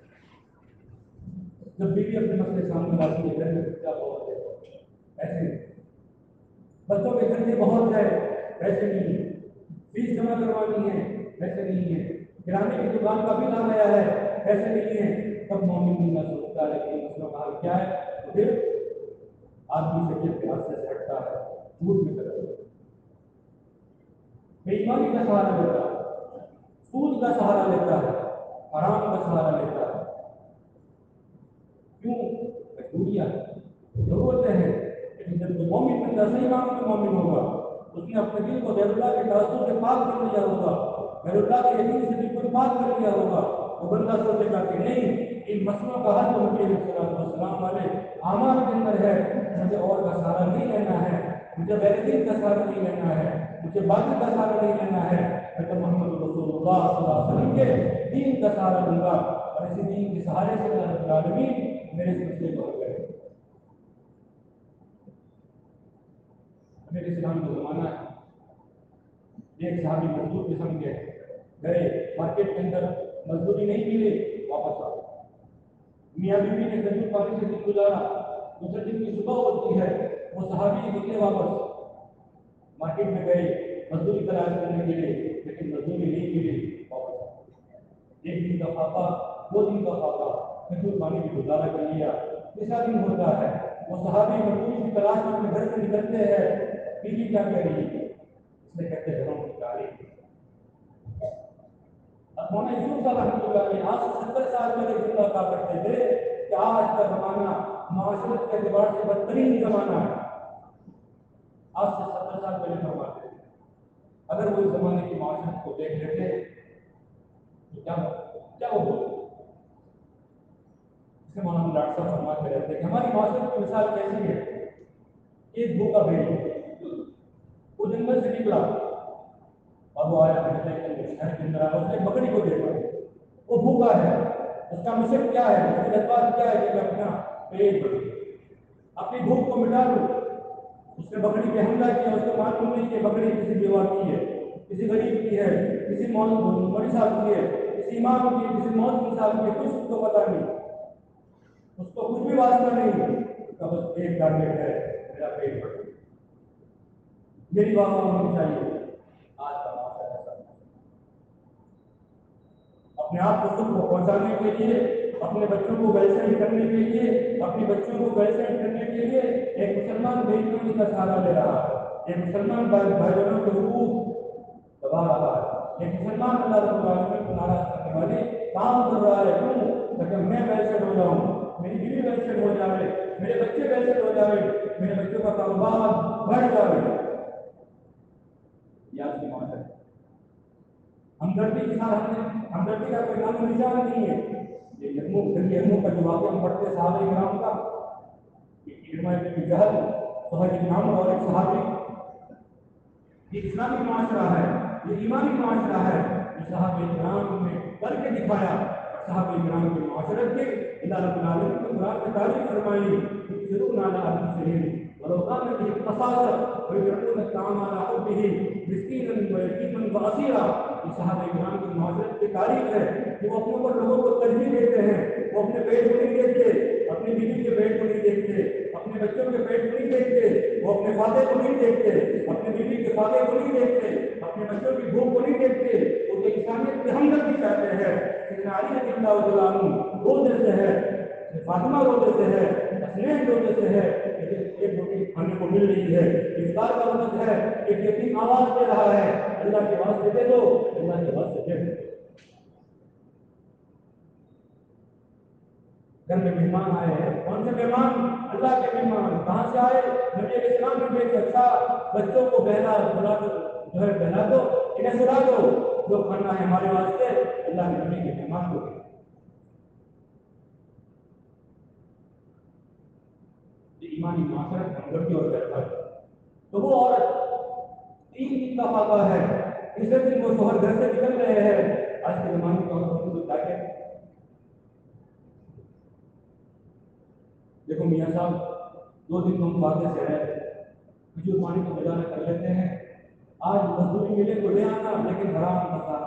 جب بیوی اپنے مسئلے سامنے لاتی ہے گھر میں کیا بہت ہے، ایسے بچوں کے خرچے بہت ہے، ایسے نہیں ہے، فیس جمع کروانی ہے، ایسے نہیں ہے، کرانے کی دکان کا بل آ گیا ہے، ایسے نہیں ہے، تب مومن کا سوچتا ہے کہ مسئلہ حال کیا ہے، پھر آدمی سے جب راستے سے ہٹتا ہے، جھوٹ میں کرتا ہے، بے ایمانی کا سہارا لیتا ہے، سود کا سہارا لیتا ہے، حرام کا سہارا لیتا ہے، کیوں؟ مجبوریاں ضرورتیں ہیں، لیکن جب وہ مومن بندہ صحیح کام میں مومن ہوگا، اس نے اپنے دل کو غیر اللہ کے تعصب سے پاک کر لیا ہوگا، غیر اللہ کے یقین سے بالکل پاک کر لیا ہوگا، وہ بندہ سوچے گا کہ نہیں ان مسئلوں کا حل تو نبی علیہ السلام والے اعمال کے اندر ہے، مجھے اور کا سہارا نہیں لینا ہے، مجھے غیر دین کا سہارا نہیں لینا ہے، مجھے باطل کا سہارا نہیں لینا ہے، میں تو محمد رسول اللہ صلی اللہ علیہ وسلم کے دین کا سہارا لوں گا، اور اسی دین کے سہارے سے اللہ رب العالمین میرے اس مسئلے کو حل کرے۔ میرے اسلام کا زمانہ ہے، ایک صحابی مزدور قسم کے گئے مارکیٹ کے اندر، مزدوری نہیں ملی، واپس آ گئے، میاں بیوی نے کھجور پانی سے دن گزارا، دوسرے دن کی صبح ہوتی ہے، وہ صحابی نکلے واپس مارکیٹ میں گئے مزدوری تلاش کرنے کے لیے، لیکن مزدوری نہیں ملی، واپس آ گئے، ایک دن کا فاقہ، دو دن کا فاقہ، کھجور پانی بھی گزارا کر لیا، تیسرا دن ہوتا ہے، وہ صحابی مزدوری کی تلاش میں اپنے گھر سے نکلتے ہیں، بیوی کیا کہہ رہی ہے؟ اس نے کہتے گھروں کی تاریخ مولانا یوسف رحمۃ اللہ علیہ آج سے 70 سال پہلے زندہ کہا کرتے تھے کہ آج کا زمانہ معاشرت کے اعتبار سے بدترین زمانہ ہے، آج سے 70 سال پہلے فرماتے تھے، اگر وہ اس زمانے کی معاشرت کو دیکھ لیتے تو کیا وہ بولتے؟ اس سے مولانا ڈاکٹر صاحب فرماتے رہتے کہ ہماری معاشرت کی مثال کیسی ہے؟ ایک بھوکا بھیڑ وہ جنگل سے نکلا، اور وہ آیا شہر کے اندر آیا، اس نے بکری کو دیکھا، وہ بھوکا ہے، اس کا مشن کیا ہے، اس کا جذبات کیا ہے کہ میں اپنا پیٹ بھروں، اپنی بھوک کو مٹا دوں۔ اس نے بکری پہ حملہ کیا، اس کو معلوم نہیں کہ بکری کسی بیوہ کی ہے، کسی غریب کی ہے، کسی مریض صاحب کی ہے، کسی امام کی ہے، کسی موت صاحب کی ہے، کچھ اس کو پتا نہیں، اس کو کچھ بھی واسطہ نہیں، اس کا بس ایک ٹارگیٹ ہے، میرا پیٹ بھر، میری واہ ہونی چاہیے۔ آج کا معاشرہ ایسا ہے، اپنے آپ کو سکھ کو پہنچانے کے لیے، اپنے بچوں کو ویلسنٹ کرنے کے لیے، اپنے بچوں کو ویلسنٹ کرنے کے لیے ایک مسلمان بے ایمانی کا سہارا لے رہا ہے، ایک مسلمان بھائی بہنوں کے حقوق دبا رہا ہے، ایک مسلمان اللہ رب العالمین کو ناراض کرنے والے کام کر رہا ہے۔ کیوں؟ تاکہ میں ویلسنٹ ہو جاؤں، میری بیوی ویلسنٹ ہو جائے، میرے بچے ویلسنٹ ہو جائے، میرے بچوں کا کاروبار بڑھ جائے۔ یہ آج کی بات ہے۔ ہمدردی کے ساتھ ہمدردی کا کوئی نام و نشان نہیں ہے۔ یہ یرموک کا جو واقعہ ہم پڑھتے ہیں صحابہ کرام کا، اکرمہ بن جہل، سہیل بن عمرو اور ایک صحابی، یہ اسلامی معاشرہ ہے، یہ ایمانی معاشرہ ہے، جو صحابہ کرام نے کر کے دکھایا۔ صحابہ کرام کی معاشرت کے اللہ رب العالمین نے قرآن میں تعریف فرمائی، یؤثرون علی انفسہم ولو کان بہم خصاصۃ ویطعمون الطعام علی حبہ مسکینا ویتیما واسیرا۔ یہ صحابہ کرام کی معاشرت کی تعریف ہے کہ وہ اپنے اوپر لوگوں کو ترجیح دیتے ہیں، وہ اپنے پیٹ کو نہیں دیکھتے، اپنی بیوی کے پیٹ کو نہیں دیکھتے، اپنے بچوں کے پیٹ کو نہیں دیکھتے، وہ اپنے فاتح کو نہیں دیکھتے، اپنے بیوی کے فاتح کو نہیں دیکھتے، اپنے بچوں کی بھوک کو نہیں دیکھتے، وہ ایک انسانیت کی ہمدردی چاہتے ہیں۔ سیدنا علی رضی اللہ تعالیٰ عنہ روزے سے ہے، فاطمہ روزے سے ہے، حسنین روزے سے ہے، ایک روٹی کھانے کو مل رہی ہے، افطار کا وقت ہے، ایک یتیم آواز دے رہا ہے، اللہ کے واسطے دے دو، اللہ کے واسطے دے دو۔ گھر میں مہمان آئے ہیں، کون سے مہمان؟ اللہ کے مہمان۔ کہاں سے آئے؟ نبی علیہ السلام نے بھیجا، اچھا بچوں کو بہلا بلا دو، جو ہے بہلا دو، انہیں سلا دو، جو کھانا ہے ہمارے واسطے، اللہ نے نبی کے مہمان کو دیا۔ یہ ایمانی معاشرت، ہمدردی اور رحمت۔ تو وہ عورت تین کا فاقہ ہے، تیسرے دن وہ شوہر گھر سے نکل رہے ہیں۔ آج کے زمانے کو ہم کیا کہتے ہیں؟ دیکھو میاں صاحب، 2 دن تو ہم واقع سے رہے، کھجور پانی کو گزارا کر لیتے ہیں، آج مزدوری ملے تو لے آنا، لیکن حرام مسا۔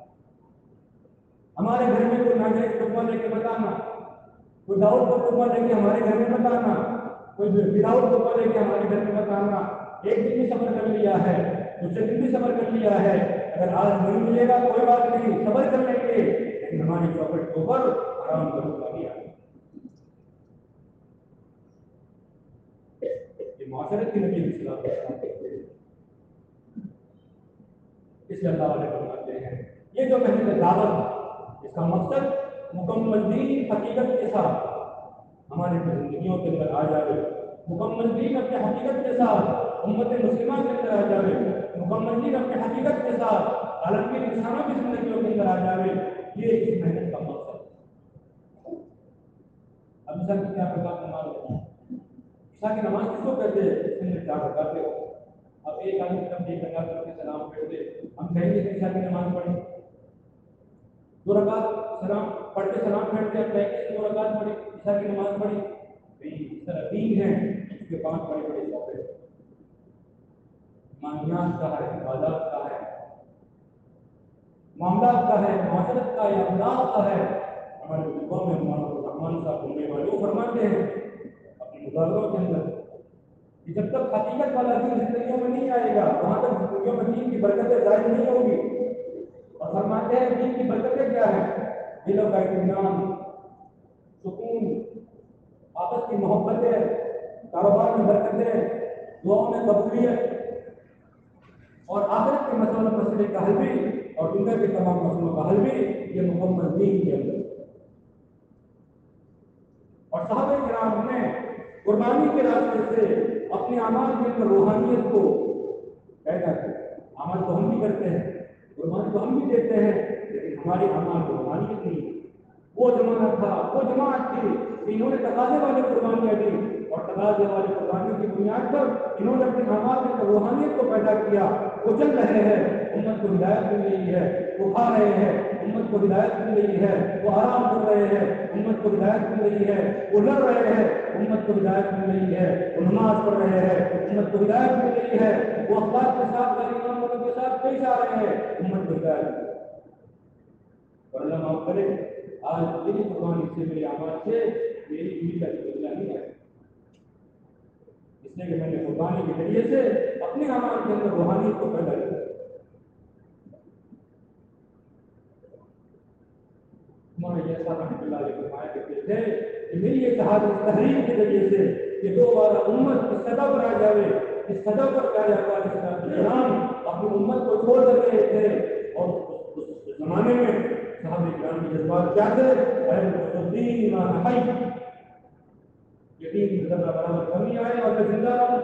ہمارے گھر میں کوئی ناجائز قربہ لے کے مت آنا، کوئی داؤد کو قربہ لے کے ہمارے گھر میں مت آنا، کوئی وداؤد قربہ لے کے ہمارے گھر میں مت آنا۔ ایک دن بھی صبر کر لیا ہے، دوسرے دن بھی صبر کر لیا ہے، اگر آج نہیں ملے گا کوئی بات نہیں، صبر کر لیں گے، لیکن ہماری چوکھٹ کے اوپر حرام ضرور آ گیا۔ یہ معاشرت کی نبی اصلاح کرتے ہیں، اس لیے اللہ والے فرماتے ہیں یہ جو محنت دعوت، اس کا مقصد مکمل دین حقیقت کے ساتھ ہمارے زندگیوں کے اندر آ جائے، مکمل دین اپنے حقیقت کے ساتھ امت مسلمہ کے اندر آ جائے، مکمل دین اپنے حقیقت کے ساتھ عالمگیر انسانوں کی زندگیوں کے اندر آ جائے، یہ اس محنت کا مقصد ہے۔ اب عشاء کی کیا رکعت نماز ہے؟ عشاء کی نماز کس کو کہتے ہیں؟ اس کے اندر 4 رکعتیں ہو۔ اب ایک آدمی کب ایک رکعت پڑھ کے سلام پھیر دے، ہم کہیں گے کہ عشاء کی نماز پڑھی، 2 رکعت سلام پڑھ کے سلام پھیرتے ہیں، کہیں گے 2 رکعت پڑھی، عشاء کی نماز پڑھی؟ اس طرح دین ہے، اس کے 5 بڑے بڑے شعبے، ایمانیات کا ہے، عبادات کا ہے، معاملات کا ہے، معاشرت کا ہے، اخلاق کا ہے۔ ہمارے بزرگوں میں مولانا الرحمان صاحب بولنے والے وہ فرماتے ہیں اپنے مظاہروں کے اندر کہ جب تک حقیقت والا دین زندگیوں میں نہیں آئے گا، وہاں تک زندگیوں میں دین کی برکتیں ظاہر نہیں ہوگی۔ اور فرماتے ہیں دین کی برکتیں کیا ہیں؟ دلوں کا اطمینان، سکون، آپس کی محبتیں، کاروبار میں برکتیں، دعاؤں میں قبولیت، اور آخرت کے مسئلے کا حل بھی، اور دنیا کے تمام مسئلوں کا حل بھی یہ مکمل دین کے اندر۔ اور صحابہ کرام نے قربانی کے راستے سے اپنے اعمال کے اندر روحانیت کو پیدا کیا۔ عمل تو ہم بھی کرتے ہیں، قربانی تو ہم بھی دیتے ہیں، لیکن ہماری اعمال روحانیت نہیں۔ وہ زمانہ تھا، وہ جماعت تھی، انہوں نے تقاضے والے قربانیاں دی، اور تقاضے والی قربانیوں کی بنیاد پر انہوں نے اپنے اعمال میں روحانیت کو پیدا کیا. وہ چل رہے ہیں، امت کو ہدایت مل رہی ہے. وہ کھا رہے ہیں، امت کو ہدایت مل رہی ہے. وہ آرام کر رہے ہیں، امت کو ہدایت مل رہی ہے. وہ لڑ رہے ہیں، امت کو ہدایت مل رہی ہے. وہ نماز پڑھ رہے ہیں، امت کو ہدایت مل رہی ہے. وہ اخلاق کے ساتھ غریبوں کے ساتھ پیش آ رہے ہیں، امت کو ہدایت مل رہی ہے. اور اللہ معاف کرے، آج میری قربانی سے، میری آواز سے میری بیوی کا بدلہ نہیں ہے، اس لیے کہ میں نے قربانی کے ذریعے سے اپنے اعمال کے اندر روحانیت کو پیدا کیا. مولانا جیسا رحمۃ اللہ علیہ فرمایا کرتے تھے کہ میری یہ شہادت تحریر کے ذریعے سے کہ دوبارہ امت کی سطح پر آ جاوے، اس سطح پر کیا جاتا ہے اپنی امت کو چھوڑ کر رہے تھے. اور اس زمانے میں صحابہ کرام کے جذبات کیا تھے؟ یقین ذرہ برابر کمی آئے اور میں زندہ رہوں.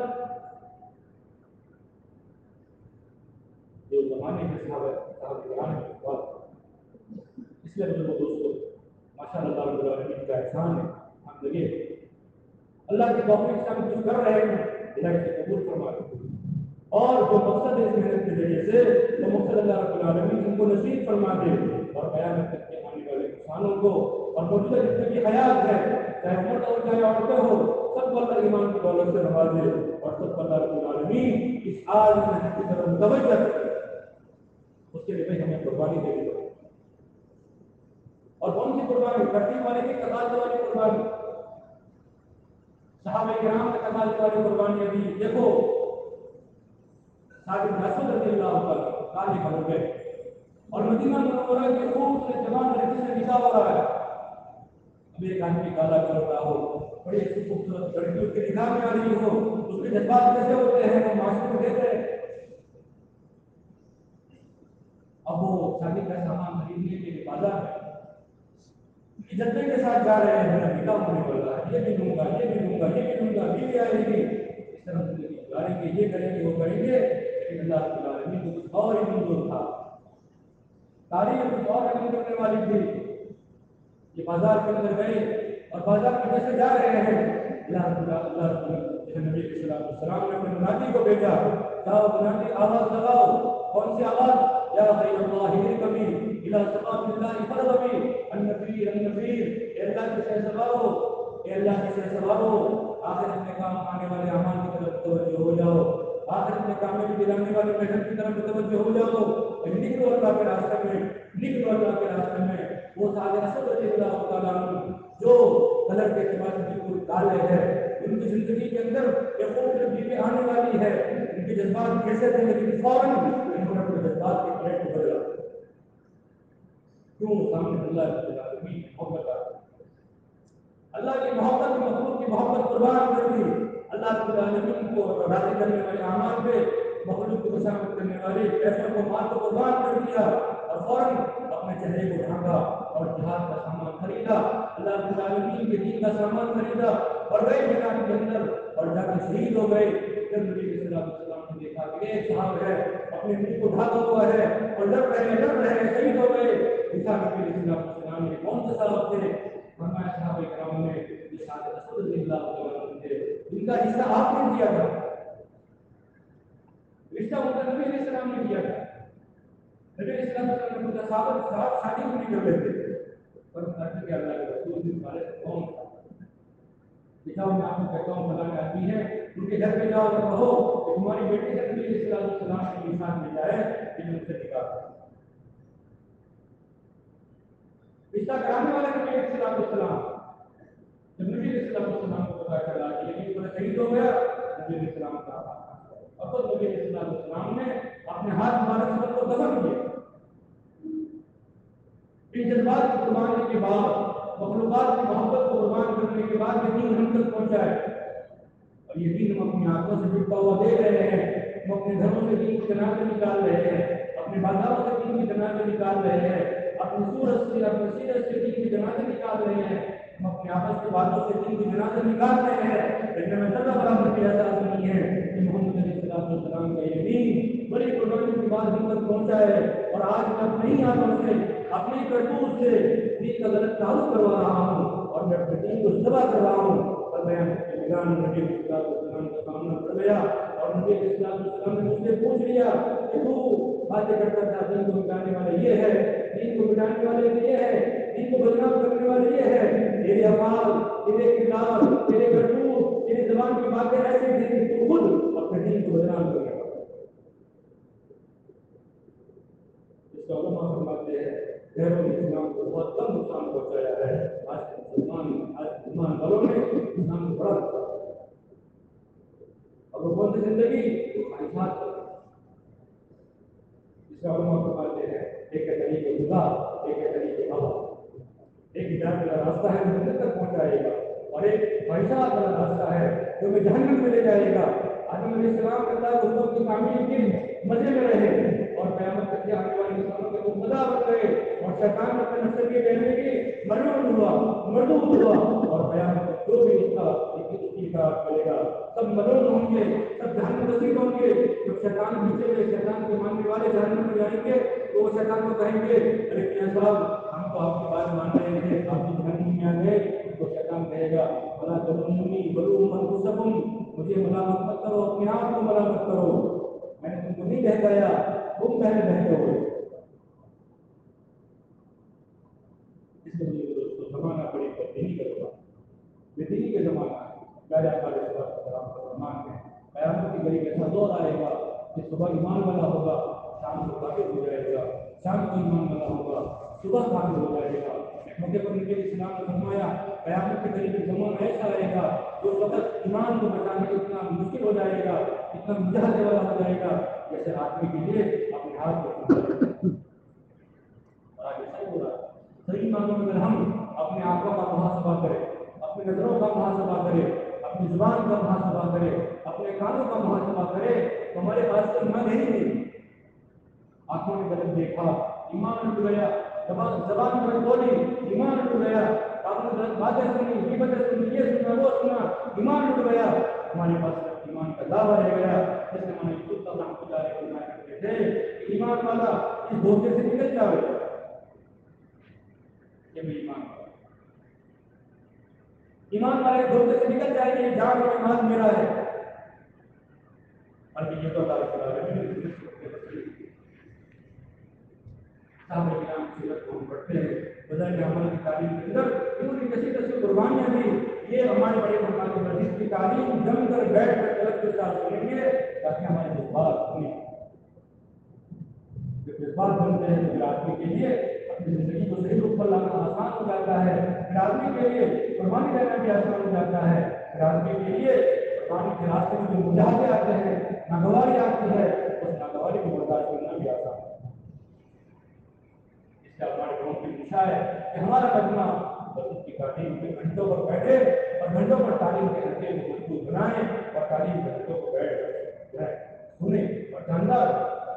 جو زمانے کے صحابہ کرام کے جذبات، اس لیے مجھے وہ دوستوں ماشاء اللہ رب العالمین کا احسان ہے. ہم لگے اللہ کی توفیق سے ہم کچھ کر رہے ہیں، الہی سے قبول فرما دے. اور جو مقصد ہے اس محنت کے ذریعے سے، وہ مقصد اللہ رب العالمین ان کو نصیب فرما دے. اور قیامت تک کے آنے والے انسانوں کو اور موجودہ جتنے بھی حیات ہے، چاہے مرد ہو چاہے عورتیں ہو، سب کو اللہ ایمان کی دولت سے نوازے اور سب کو اللہ رب العالمین اس آج محنت کی طرف متوجہ کرے. اس کے لیے بھائی ہمیں قربانی دینی پڑے. اور کون سی قربانی؟ ترتیب والی کی تقاضے والی قربانی. صحابہ کرام کے تقاضے والی قربانی. ابھی دیکھو صادق رسول رضی اللہ عنہ کالے ہو گئے اور مدینہ منورہ کے خوبصورت جوان لڑکی سے نکاح ہو رہا ہے. اب ایک آدمی کالا چل رہا ہو، بڑی ایسی خوبصورت لڑکی اس کے نکاح میں آ رہی ہو، اس کے جذبات کیسے ہوتے ہیں؟ وہ معصوم دیتے ہیں. اب وہ شادی کا سامان خریدنے کے لیے بازار میں جذبے کے ساتھ جا رہے ہیں، میرا نکاح ہونے والا ہے، یہ بھی لوں گا، یہ بھی لوں گا، یہ بھی لوں گا، بیوی آئے گی، اس طرح زندگی گزاریں گے، یہ کریں گے، وہ کریں گے. لیکن اللہ رب العالمین کو کچھ اور ہی منظور تھا، تاریخ کچھ اور عمل کرنے والی تھی. یہ بازار کے اندر گئے اور بازار میں جیسے جا رہے ہیں، اللہ رب العالمین نبی صلی اللہ علیہ وسلم نے اپنے منادی کو بھیجا. جاؤ منادی آواز لگاؤ. کون سی آواز؟ یا خیر اللہ کبھی الى صفات اللہ فرضی النبیر النبیر. اے اللہ کے شہ سوارو، اے اللہ کے شہ سوارو، آخرت میں کام آنے والے اعمال کی طرف توجہ ہو جاؤ، آخرت میں کامیابی دلانے والی محنت کی طرف توجہ ہو جاؤ. نکلو اللہ کے راستے میں، نکلو اللہ کے راستے میں. وہ صادق رسول رضی اللہ تعالیٰ عنہ جو کلر کے اعتبار سے بالکل کالے ہیں، ان کی زندگی کے اندر ایک خوبصورت بیوی آنے والی ہے. ان کے جذبات کیسے تھے؟ لیکن فوراً انہوں نے اپنے جذبات کے پلیٹ کو بدلا. کیوں؟ سامنے اللہ رب العالمین محبت آ اللہ کی محبت، مخلوق کی محبت قربان کر دی. اللہ رب العالمین کو راضی کرنے والے اعمال پہ مخلوق کو مشابہت کرنے والے پیسوں کو مال کو قربان کر دیا اور فوراً اپنے چہرے کو ڈھانکا اور جہاد کا سامان خریدا، اللہ رب العالمین کے دین کا سامان خریدا اور گئے میدان کے اندر اور جا کے شہید ہو گئے. جب نبی صلی اللہ علیہ وسلم نے دیکھا کہ ایک صاحب ہے اپنے منہ کو ڈھاکا ہوا ہے اور لڑ رہے ہیں، شہید ہو گئے. پوچھا نبی صلی اللہ علیہ وسلم نے کون سے صاحب تھے؟ فرمایا صحابہ کرام نے یہ صادق رسول رضی اللہ عنہ تھے، ان کا حصہ آپ نے دیا تھا، رشتہ ان کا نبی علیہ السلام نے دیا تھا. نبی علیہ السلام نے صاحب شادی بھی نہیں کر لیتے اور کہتے کہ اللہ کے رسول بھی ہمارے کون تھا. دکھاؤ میں آپ کو کہتا ہوں فلاں آدمی ہے، ان کے گھر پہ جاؤ اور کہو کہ تمہاری بیٹی سے نبی علیہ السلام کی انسان مل جائے کہ ان سے نکاح کرو. رشتہ کرانے والے نبی علیہ السلام جب نبی علیہ السلام کو پتا چلا کہ یہ پورا شہید ہو گیا، نبی علیہ السلام کا اب تو نبی علیہ السلام نے اپنے ہاتھ مبارک سے کو دفن کیا. ان جذبات کی قربانی کے بعد، مخلوقات کی محبت کو قربان کرنے کے بعد یہ دین ہم تک پہنچا ہے اور یہ دین ہم اپنی آنکھوں سے جڑتا ہوا دیکھ رہے ہیں. ہم اپنے گھروں سے دین کی جنازے نکال رہے ہیں، اپنے بازاروں سے دین کی جنازے نکال رہے ہیں، اپنی صورت سے اپنی سیرت سے دین کی جنازے نکال رہے ہیں، ہم اپنے آپس کی باتوں سے دین کی جنازے نکال رہے ہیں. لیکن ہمیں ذرا برابر کی احساس نہیں ہے کہ محمد علیہ السلام کا یہ دین بڑی قربانی کے بعد ہم تک پہنچا ہے. اور آج میں اپنے ہی ہاتھوں سے اپنے کرتوت سے دین کا غلط تعلق کروا رہا ہوں اور میں اپنے دین کو ذبح کر رہا ہوں. اور फरमाया इमरान नबी इस्लाम का सामना कर गया और नबी इस्लाम ने मुझसे पूछ लिया कि तू बातें करता था दीन को मिटाने वाले ये है, दीन को मिटाने वाले ये है, दीन को बदनाम करने वाले ये है, तेरे अफ़ाल, तेरे किरदार, तेरे करतूत, तेरी ज़बान की बातें ऐसी थी कि तू खुद अपने दीन को बदनाम कर गया। इसका उलमा फरमाते हैं गैरों ने इस्लाम को बहुत कम नुकसान पहुंचाया है। आज मुसलमान वालों ने इस्लाम को बड़ा नुकसान पहुंचाया और वो कौन सी जिंदगी ख्वाहिशात पर। इसका उलमा फरमाते हैं एक है तरीके खुदा, एक है तरीके अल्लाह। एक हिदायत वाला रास्ता है जो जन्नत तक पहुंचाएगा और एक ख्वाहिशात वाला रास्ता है जो हमें जहन्नम में ले जाएगा। आदम अलैहिस्सलाम के साथ दोस्तों की तामीर के मजे में रहे और क़यामत तक के आने वाले इंसानों के वो मजा बन गए और शैतान अपने नस्ल के कहने की मरदूद हुआ और क़यामत तक जो भी उसकी इताअत करेगा सब मरदूद होंगे, सब जहन्नम नसीब होंगे। जब शैतान पीछे में शैतान के मानने वाले जहन्नम में जाएंगे तो वो शैतान को कहेंगे अरे मियां साहब हम तो आपकी बात मान रहे थे, आपकी जहन्नम में आ गए। तो शैतान कहेगा भला तलूमुनी वलूम अनफुसकुम, मुझे मलामत मत करो, अपने आप को मलामत करो, मैंने तुमको नहीं बहकाया, तुम पहले बहके हो। इसलिए दोस्तों जमाना बड़ी तब्दीली करेगा, बेदीनी का जमाना है। प्यारे आका अलैहिस्सलाम का फरमान है क़यामत के करीब ऐसा दौर आएगा कि सुबह ईमान वाला होगा, शाम को काफिर हो जाएगा, शाम को ईमान वाला होगा, सुबह काफिर हो जाएगा। मौके पर नबी इस्लाम ने फरमाया क़यामत के करीब ज़माना ऐसा आएगा जो वक्त ईमान को बचाना इतना मुश्किल हो जाएगा, इतना मुजाहदे वाला हो जाएगा जैसे आदमी के लिए अपने हाथ को और आगे सही बोला। सही मानों में अगर हम अपने आंखों का मुहासबा करें, अपनी नजरों का मुहासबा करें, अपनी जुबान का मुहासबा करें, अपने कानों का मुहासबा करें तो हमारे पास तो ईमान है ही नहीं। आंखों ने गलत देखा, ईमान उठ गया, जबान पर बोली, ईमान उठ गया, आपने गलत बातें सुनी, गीबतें सुनी, ये सुना वो सुना, ईमान उठ गया। हमारे पास ईमान का दावा रह गया। जैसे हमारे खुद रहमतुल्लाह अलैहि फरमाया करते थे कि ईमान वाला इस धोखे से निकल जाए कि मैं ईमान वाले धोखे से निकल जाएगी, जान और ईमान मेरा है। और ये तो अल्लाह साहब किराम की सीरत को हम पढ़ते हैं, बजाय अमल की तालीम के अंदर इन्होंने कैसी कैसी कुर्बानियां दी। ये हमारे बड़े फरमाते हैं जिसकी तालीम जमकर बैठ कर तलब के साथ सुनेंगे ताकि हमारे जज्बात बने। जब जज्बात बनते हैं तो आदमी के लिए अपनी जिंदगी को सही रूप पर लाना आसान हो जाता है। आदमी के लिए कुर्बानी देना भी आसान हो जाता है। आदमी के लिए कुर्बानी के रास्ते में जो मुजाहिदे आते हैं, नागवारी आती है, उस नागवारी को बर्दाश्त करना भी आसान है। हमारे गाँव की दिशा है कि हमारा बचना बस उसकी तालीम में घंटों पर बैठे और घंटों पर तालीम के घंटे को मजबूत बनाए और तालीम के घंटों को बैठ सुने और जानदार।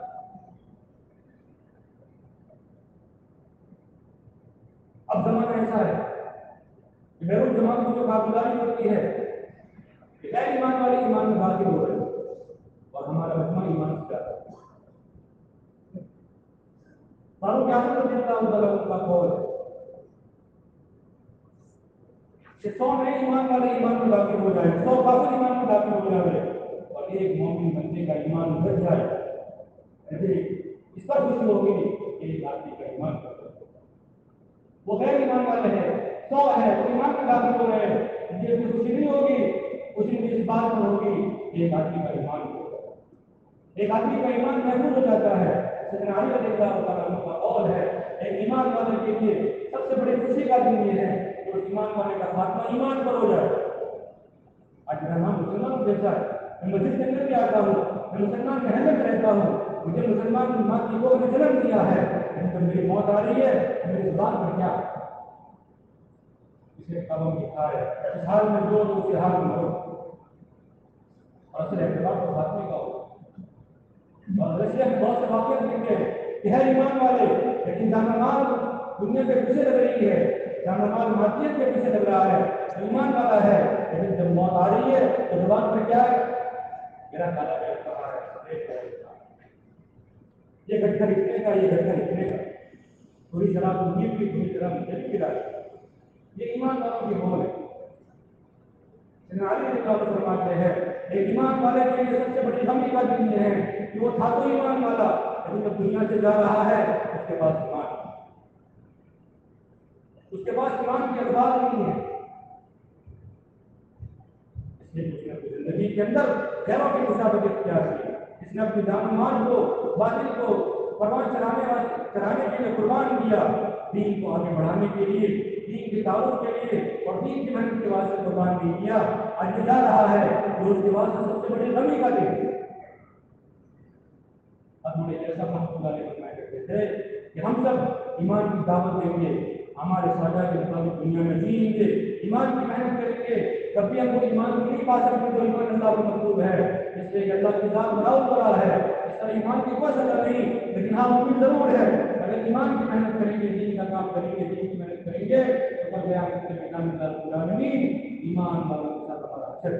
अब जमाना ऐसा है कि बैरून जमात को जो खातिरदारी होती है कि गैर ईमान वाले ईमान में दाखिल हो रहे और हमारा बचना ईमान से जाता है। फारूक आज़म रज़ियल्लाहु ताला अन्हु का कौल है कि 100 नए ईमान वाले ईमान में दाखिल हो जाए, 100 काफिर ईमान में दाखिल हो जाए और एक मोमिन बंदे का ईमान बढ़ जाए, इसका खुशी होगी कि एक आदमी का ईमान बढ़ जाए। वो गैर ईमान वाले हैं, 100 है वो ईमान में दाखिल हो रहे हैं, मुझे कोई खुशी नहीं होगी, खुशी मुझे इस बात पर होगी कि एक आदमी का ईमान हो जाए, एक आदमी का ईमान महफूज हो जाता है। सैयदना अली रज़ियल्लाहु ताला अन्हु का कौल है एक ईमान वाले के लिए सबसे बड़ी खुशी का दिन ये है कि उस ईमान वाले का खात्मा ईमान पर हो जाए। आज मेरा नाम मुसलमान जैसा है, मैं मस्जिद के अंदर भी आता हूँ, मैं मुसलमान महल में रहता हूँ, मुझे मुसलमान माँ की गोद में जन्म दिया है, लेकिन जब मेरी मौत आ रही है मेरी जुबान पर क्या इसे कलम लिखा है इस हाल में जो उसी हाल में मरो। और असल एतबार तो खात्मे का हो। और रशिया में बहुत से वाक़ियात लिखते हैं कि है ईमान वाले लेकिन जानमाल दुनिया के पीछे लग रही है, जानमाल मादियत के पीछे लग रहा है, ईमान वाला है लेकिन जब मौत आ रही है तो जुबान पर क्या है मेरा काला बैग कहा है, सफेद बैग कहा है, ये गट्ठर इतने का, ये गट्ठर इतने का, थोड़ी शराब मुझे भी थोड़ी शराब मुझे भी पिलाई। ये ईमान वालों की मौत है। فرماتے ہیں ایک ایمان والے کے لیے سب سے بڑی غمی کا دن یہ ہے کہ وہ تھا تو ایمان والا، لیکن جب دنیا سے جا رہا ہے اس کے پاس ایمان کی اخبار نہیں ہے، اس لیے اس نے اپنی زندگی کے اندر غیروں کی مسابقت اختیار کی، اس نے اپنی جان و مال کو باطل کو پروان چڑھانے کے لیے قربان کیا، دین کو آگے بڑھانے کے لیے، دین کی تعارف کے لیے اور دین کی محنت کے واسطے قربان نہیں کیا۔ آج یہ جا رہا ہے جو اس کے واسطے سب سے بڑی غمی کا دن۔ اب ہمیں ایسا محمود والے فرمایا کرتے تھے کہ ہم سب ایمان کی دعوت دیں گے، ہمارے سادہ کے مطابق دنیا میں جئیں گے، ایمان کی محنت کریں گے، کبھی ہم وہ ایمان کو نہیں پا سکتے جو ایمان اللہ کو مطلوب ہے، اس لیے کہ اللہ کی ذات براؤ کرا ہے، اس طرح ایمان کی کوئی سزا نہیں، لیکن ہاں امید ضرور ہے اگر ایمان کی محنت کریں گے، دین کا کام کریں گے، دین کی محنت کریں گے تو کل قیامت کے میدان میں اللہ رب العالمین ایمان والوں کے ساتھ ہمارا حشر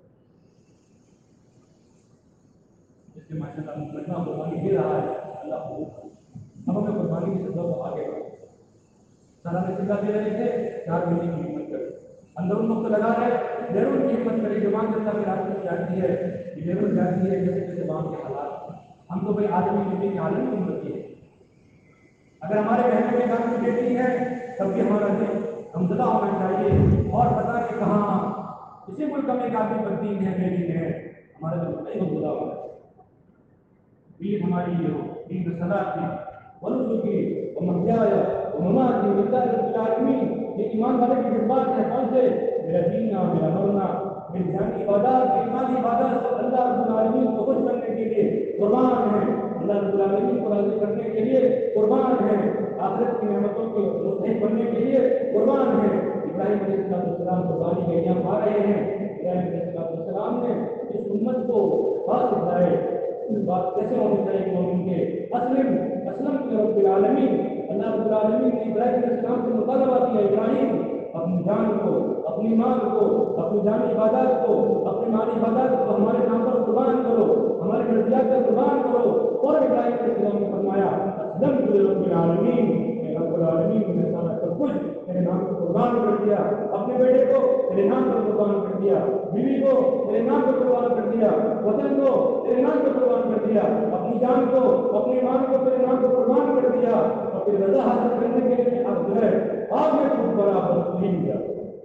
جس سے ماشاء اللہ مجمع قربانی دے رہا ہے اللہ کو اب ہمیں قربانی کی سزا کو آگے بڑھو۔ سالانہ سزا دے رہے تھے 4 مہینے کی ہمت کرے، اندرون وقت لگا رہے بیرون کی ہمت کرے، زبان سے اللہ کے راستے میں جاتی ہے یہ بیرون جاتی ہے جیسے جیسے زبان کے حالات، ہم تو بھائی آدمی زندگی کے عالم کی امتی ہے، اگر ہمارے کہنے میں کام کی بیٹی ہے تب بھی ہمارا دل غمزدہ ہونا چاہیے اور پتا کہ کہاں اسی ملک میں کافی بدین ہے میری ہے، ہمارا دل نہیں غمزدہ ہونا چاہیے۔ عید ہماری یہ ہو، عید صلاح کی ونسکی ومحیایا ومماتی للہ رب العالمین، یہ ایمان والے کی جذبات ہے کون سے؟ میرا جینا میرا مرنا، میری جانی عبادات میری مالی عبادات اللہ رب العالمین کو خوش کرنے کے لیے قربان ہے، اللہ رب العالمین کو راضی کرنے کے لیے قربان ہے، آخرت کی نعمتوں کو مستحق بننے کے لیے قربان ہے۔ ابراہیم علیہ السلام قربانی کا ایام آ رہے ہیں، ابراہیم علیہ السلام نے اس امت کو بات سکھائے بات کیسے ہونی چاہیے مومن کے اسلم کے رب العالمین، اللہ رب العالمین نے ابراہیم علیہ السلام سے مطالبہ کیا ابراہیم اپنی جان کو اپنی مال کو اپنی جانی عبادات کو اپنی مالی عبادات کو ہمارے نام پر قربان کرو، ہمارے مرضیات پر قربان کرو، اور ابراہیم علیہ السلام نے فرمایا اسلم کے رب العالمین، رب العالمین نے سارا سب کچھ میرے نام پر قربان کر دیا، اپنے بیٹے کو میرے نام پر قربان کر دیا، بیوی کو میرے نام پر قربان کر دیا، وطن کو تیرے نام پر قربان کر دیا، اپنی جان کو اپنے ایمان کو تیرے نام پر قربان کر دیا، اور پھر رضا حاصل کرنے کے لیے اب جو ہے آپ میں خود برابر نہیں دیا۔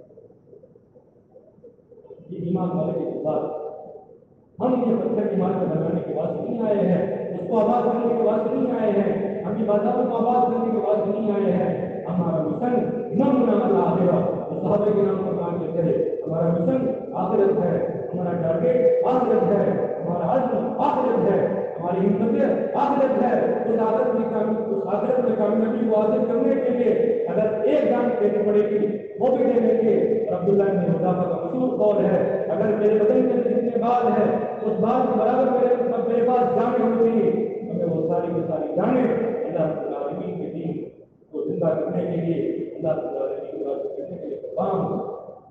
یہ ایمان والے کی بات، ہم یہ پتھر کی مار کو بنانے کے بعد نہیں آئے ہیں، اس کو آباد کرنے کے بعد نہیں آئے ہیں، ہم یہ بازاروں کو آباد کرنے کے بعد نہیں آئے ہیں، ہمارا مشن نمنا الآخرہ، صحابہ کے نام پر مان کے چلے، ہمارا مشن آخرت ہے، ہمارا ٹارگیٹ آخرت ہے، ہمارا عزم آخرت ہے، ہماری ہمت آخرت ہے، اس آخرت میں کامیابی کو حاصل کرنے کے لیے اگر ایک جان دینی پڑے گی وہ بھی دے دیں گے۔ عبداللہ بن حذافہ کا مشہور قول ہے اگر میرے بدن کے اندر جتنے بال ہیں اس بال کے برابر میرے پاس جانیں ہوتی ہمیں وہ ساری کی ساری جانیں اللہ رب العالمین کے دین کو زندہ کرنے کے لیے اللہ رب العالمین کو راضی کرنے کے لیے قربان ہو۔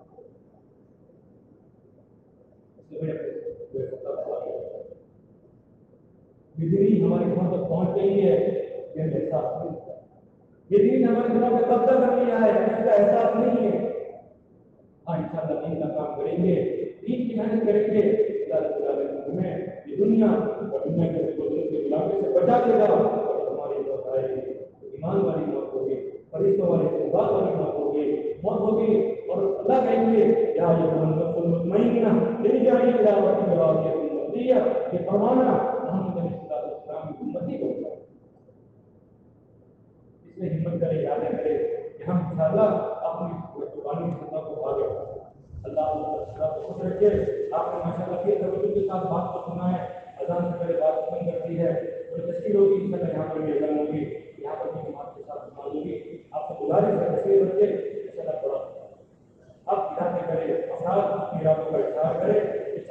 یہ دین ہمارے گھروں تک پہنچ گئی ہے یہ احساس نہیں ہوتا، یہ دین ہمارے گھروں پہ قبضہ کر لیا ہے اس کا احساس نہیں ہے۔ انشاءاللہ دین کا کام کریں گے، دین کی محنت کریں گے، اللہ رب العالمین ہمیں یہ دنیا اور دنیا کے غلامی سے بچا دے گا، اور ہماری موت آئے گی ایمان والی موت ہوگی، فرشتوں والی بات والی موت ہوگی اور اللہ کہیں گے یا محمد المطمئنہ ارجعی الی ربک راضیۃ مرضیہ، یہ فرمانا محمد علیہ السلام کی امتی کو ہے۔ اس لیے ہمت کرے ارادہ کرے کہ ہم انشاءاللہ اپنی قربانی کی سزا کو آگے بڑھائیں۔ اللہ کو خوش رکھے۔ آپ نے ماشاءاللہ پھر توجہ کے ساتھ بات کو سنا ہے، اذان سے پہلے بات ختم کر دی ہے، اور تشکیل ہوگی انشاءاللہ یہاں پر بھی اذان ہوگی، یہاں پر بھی جماعت کے ساتھ نماز ہوگی۔ آپ سے گزارش ہے تشکیل رکھے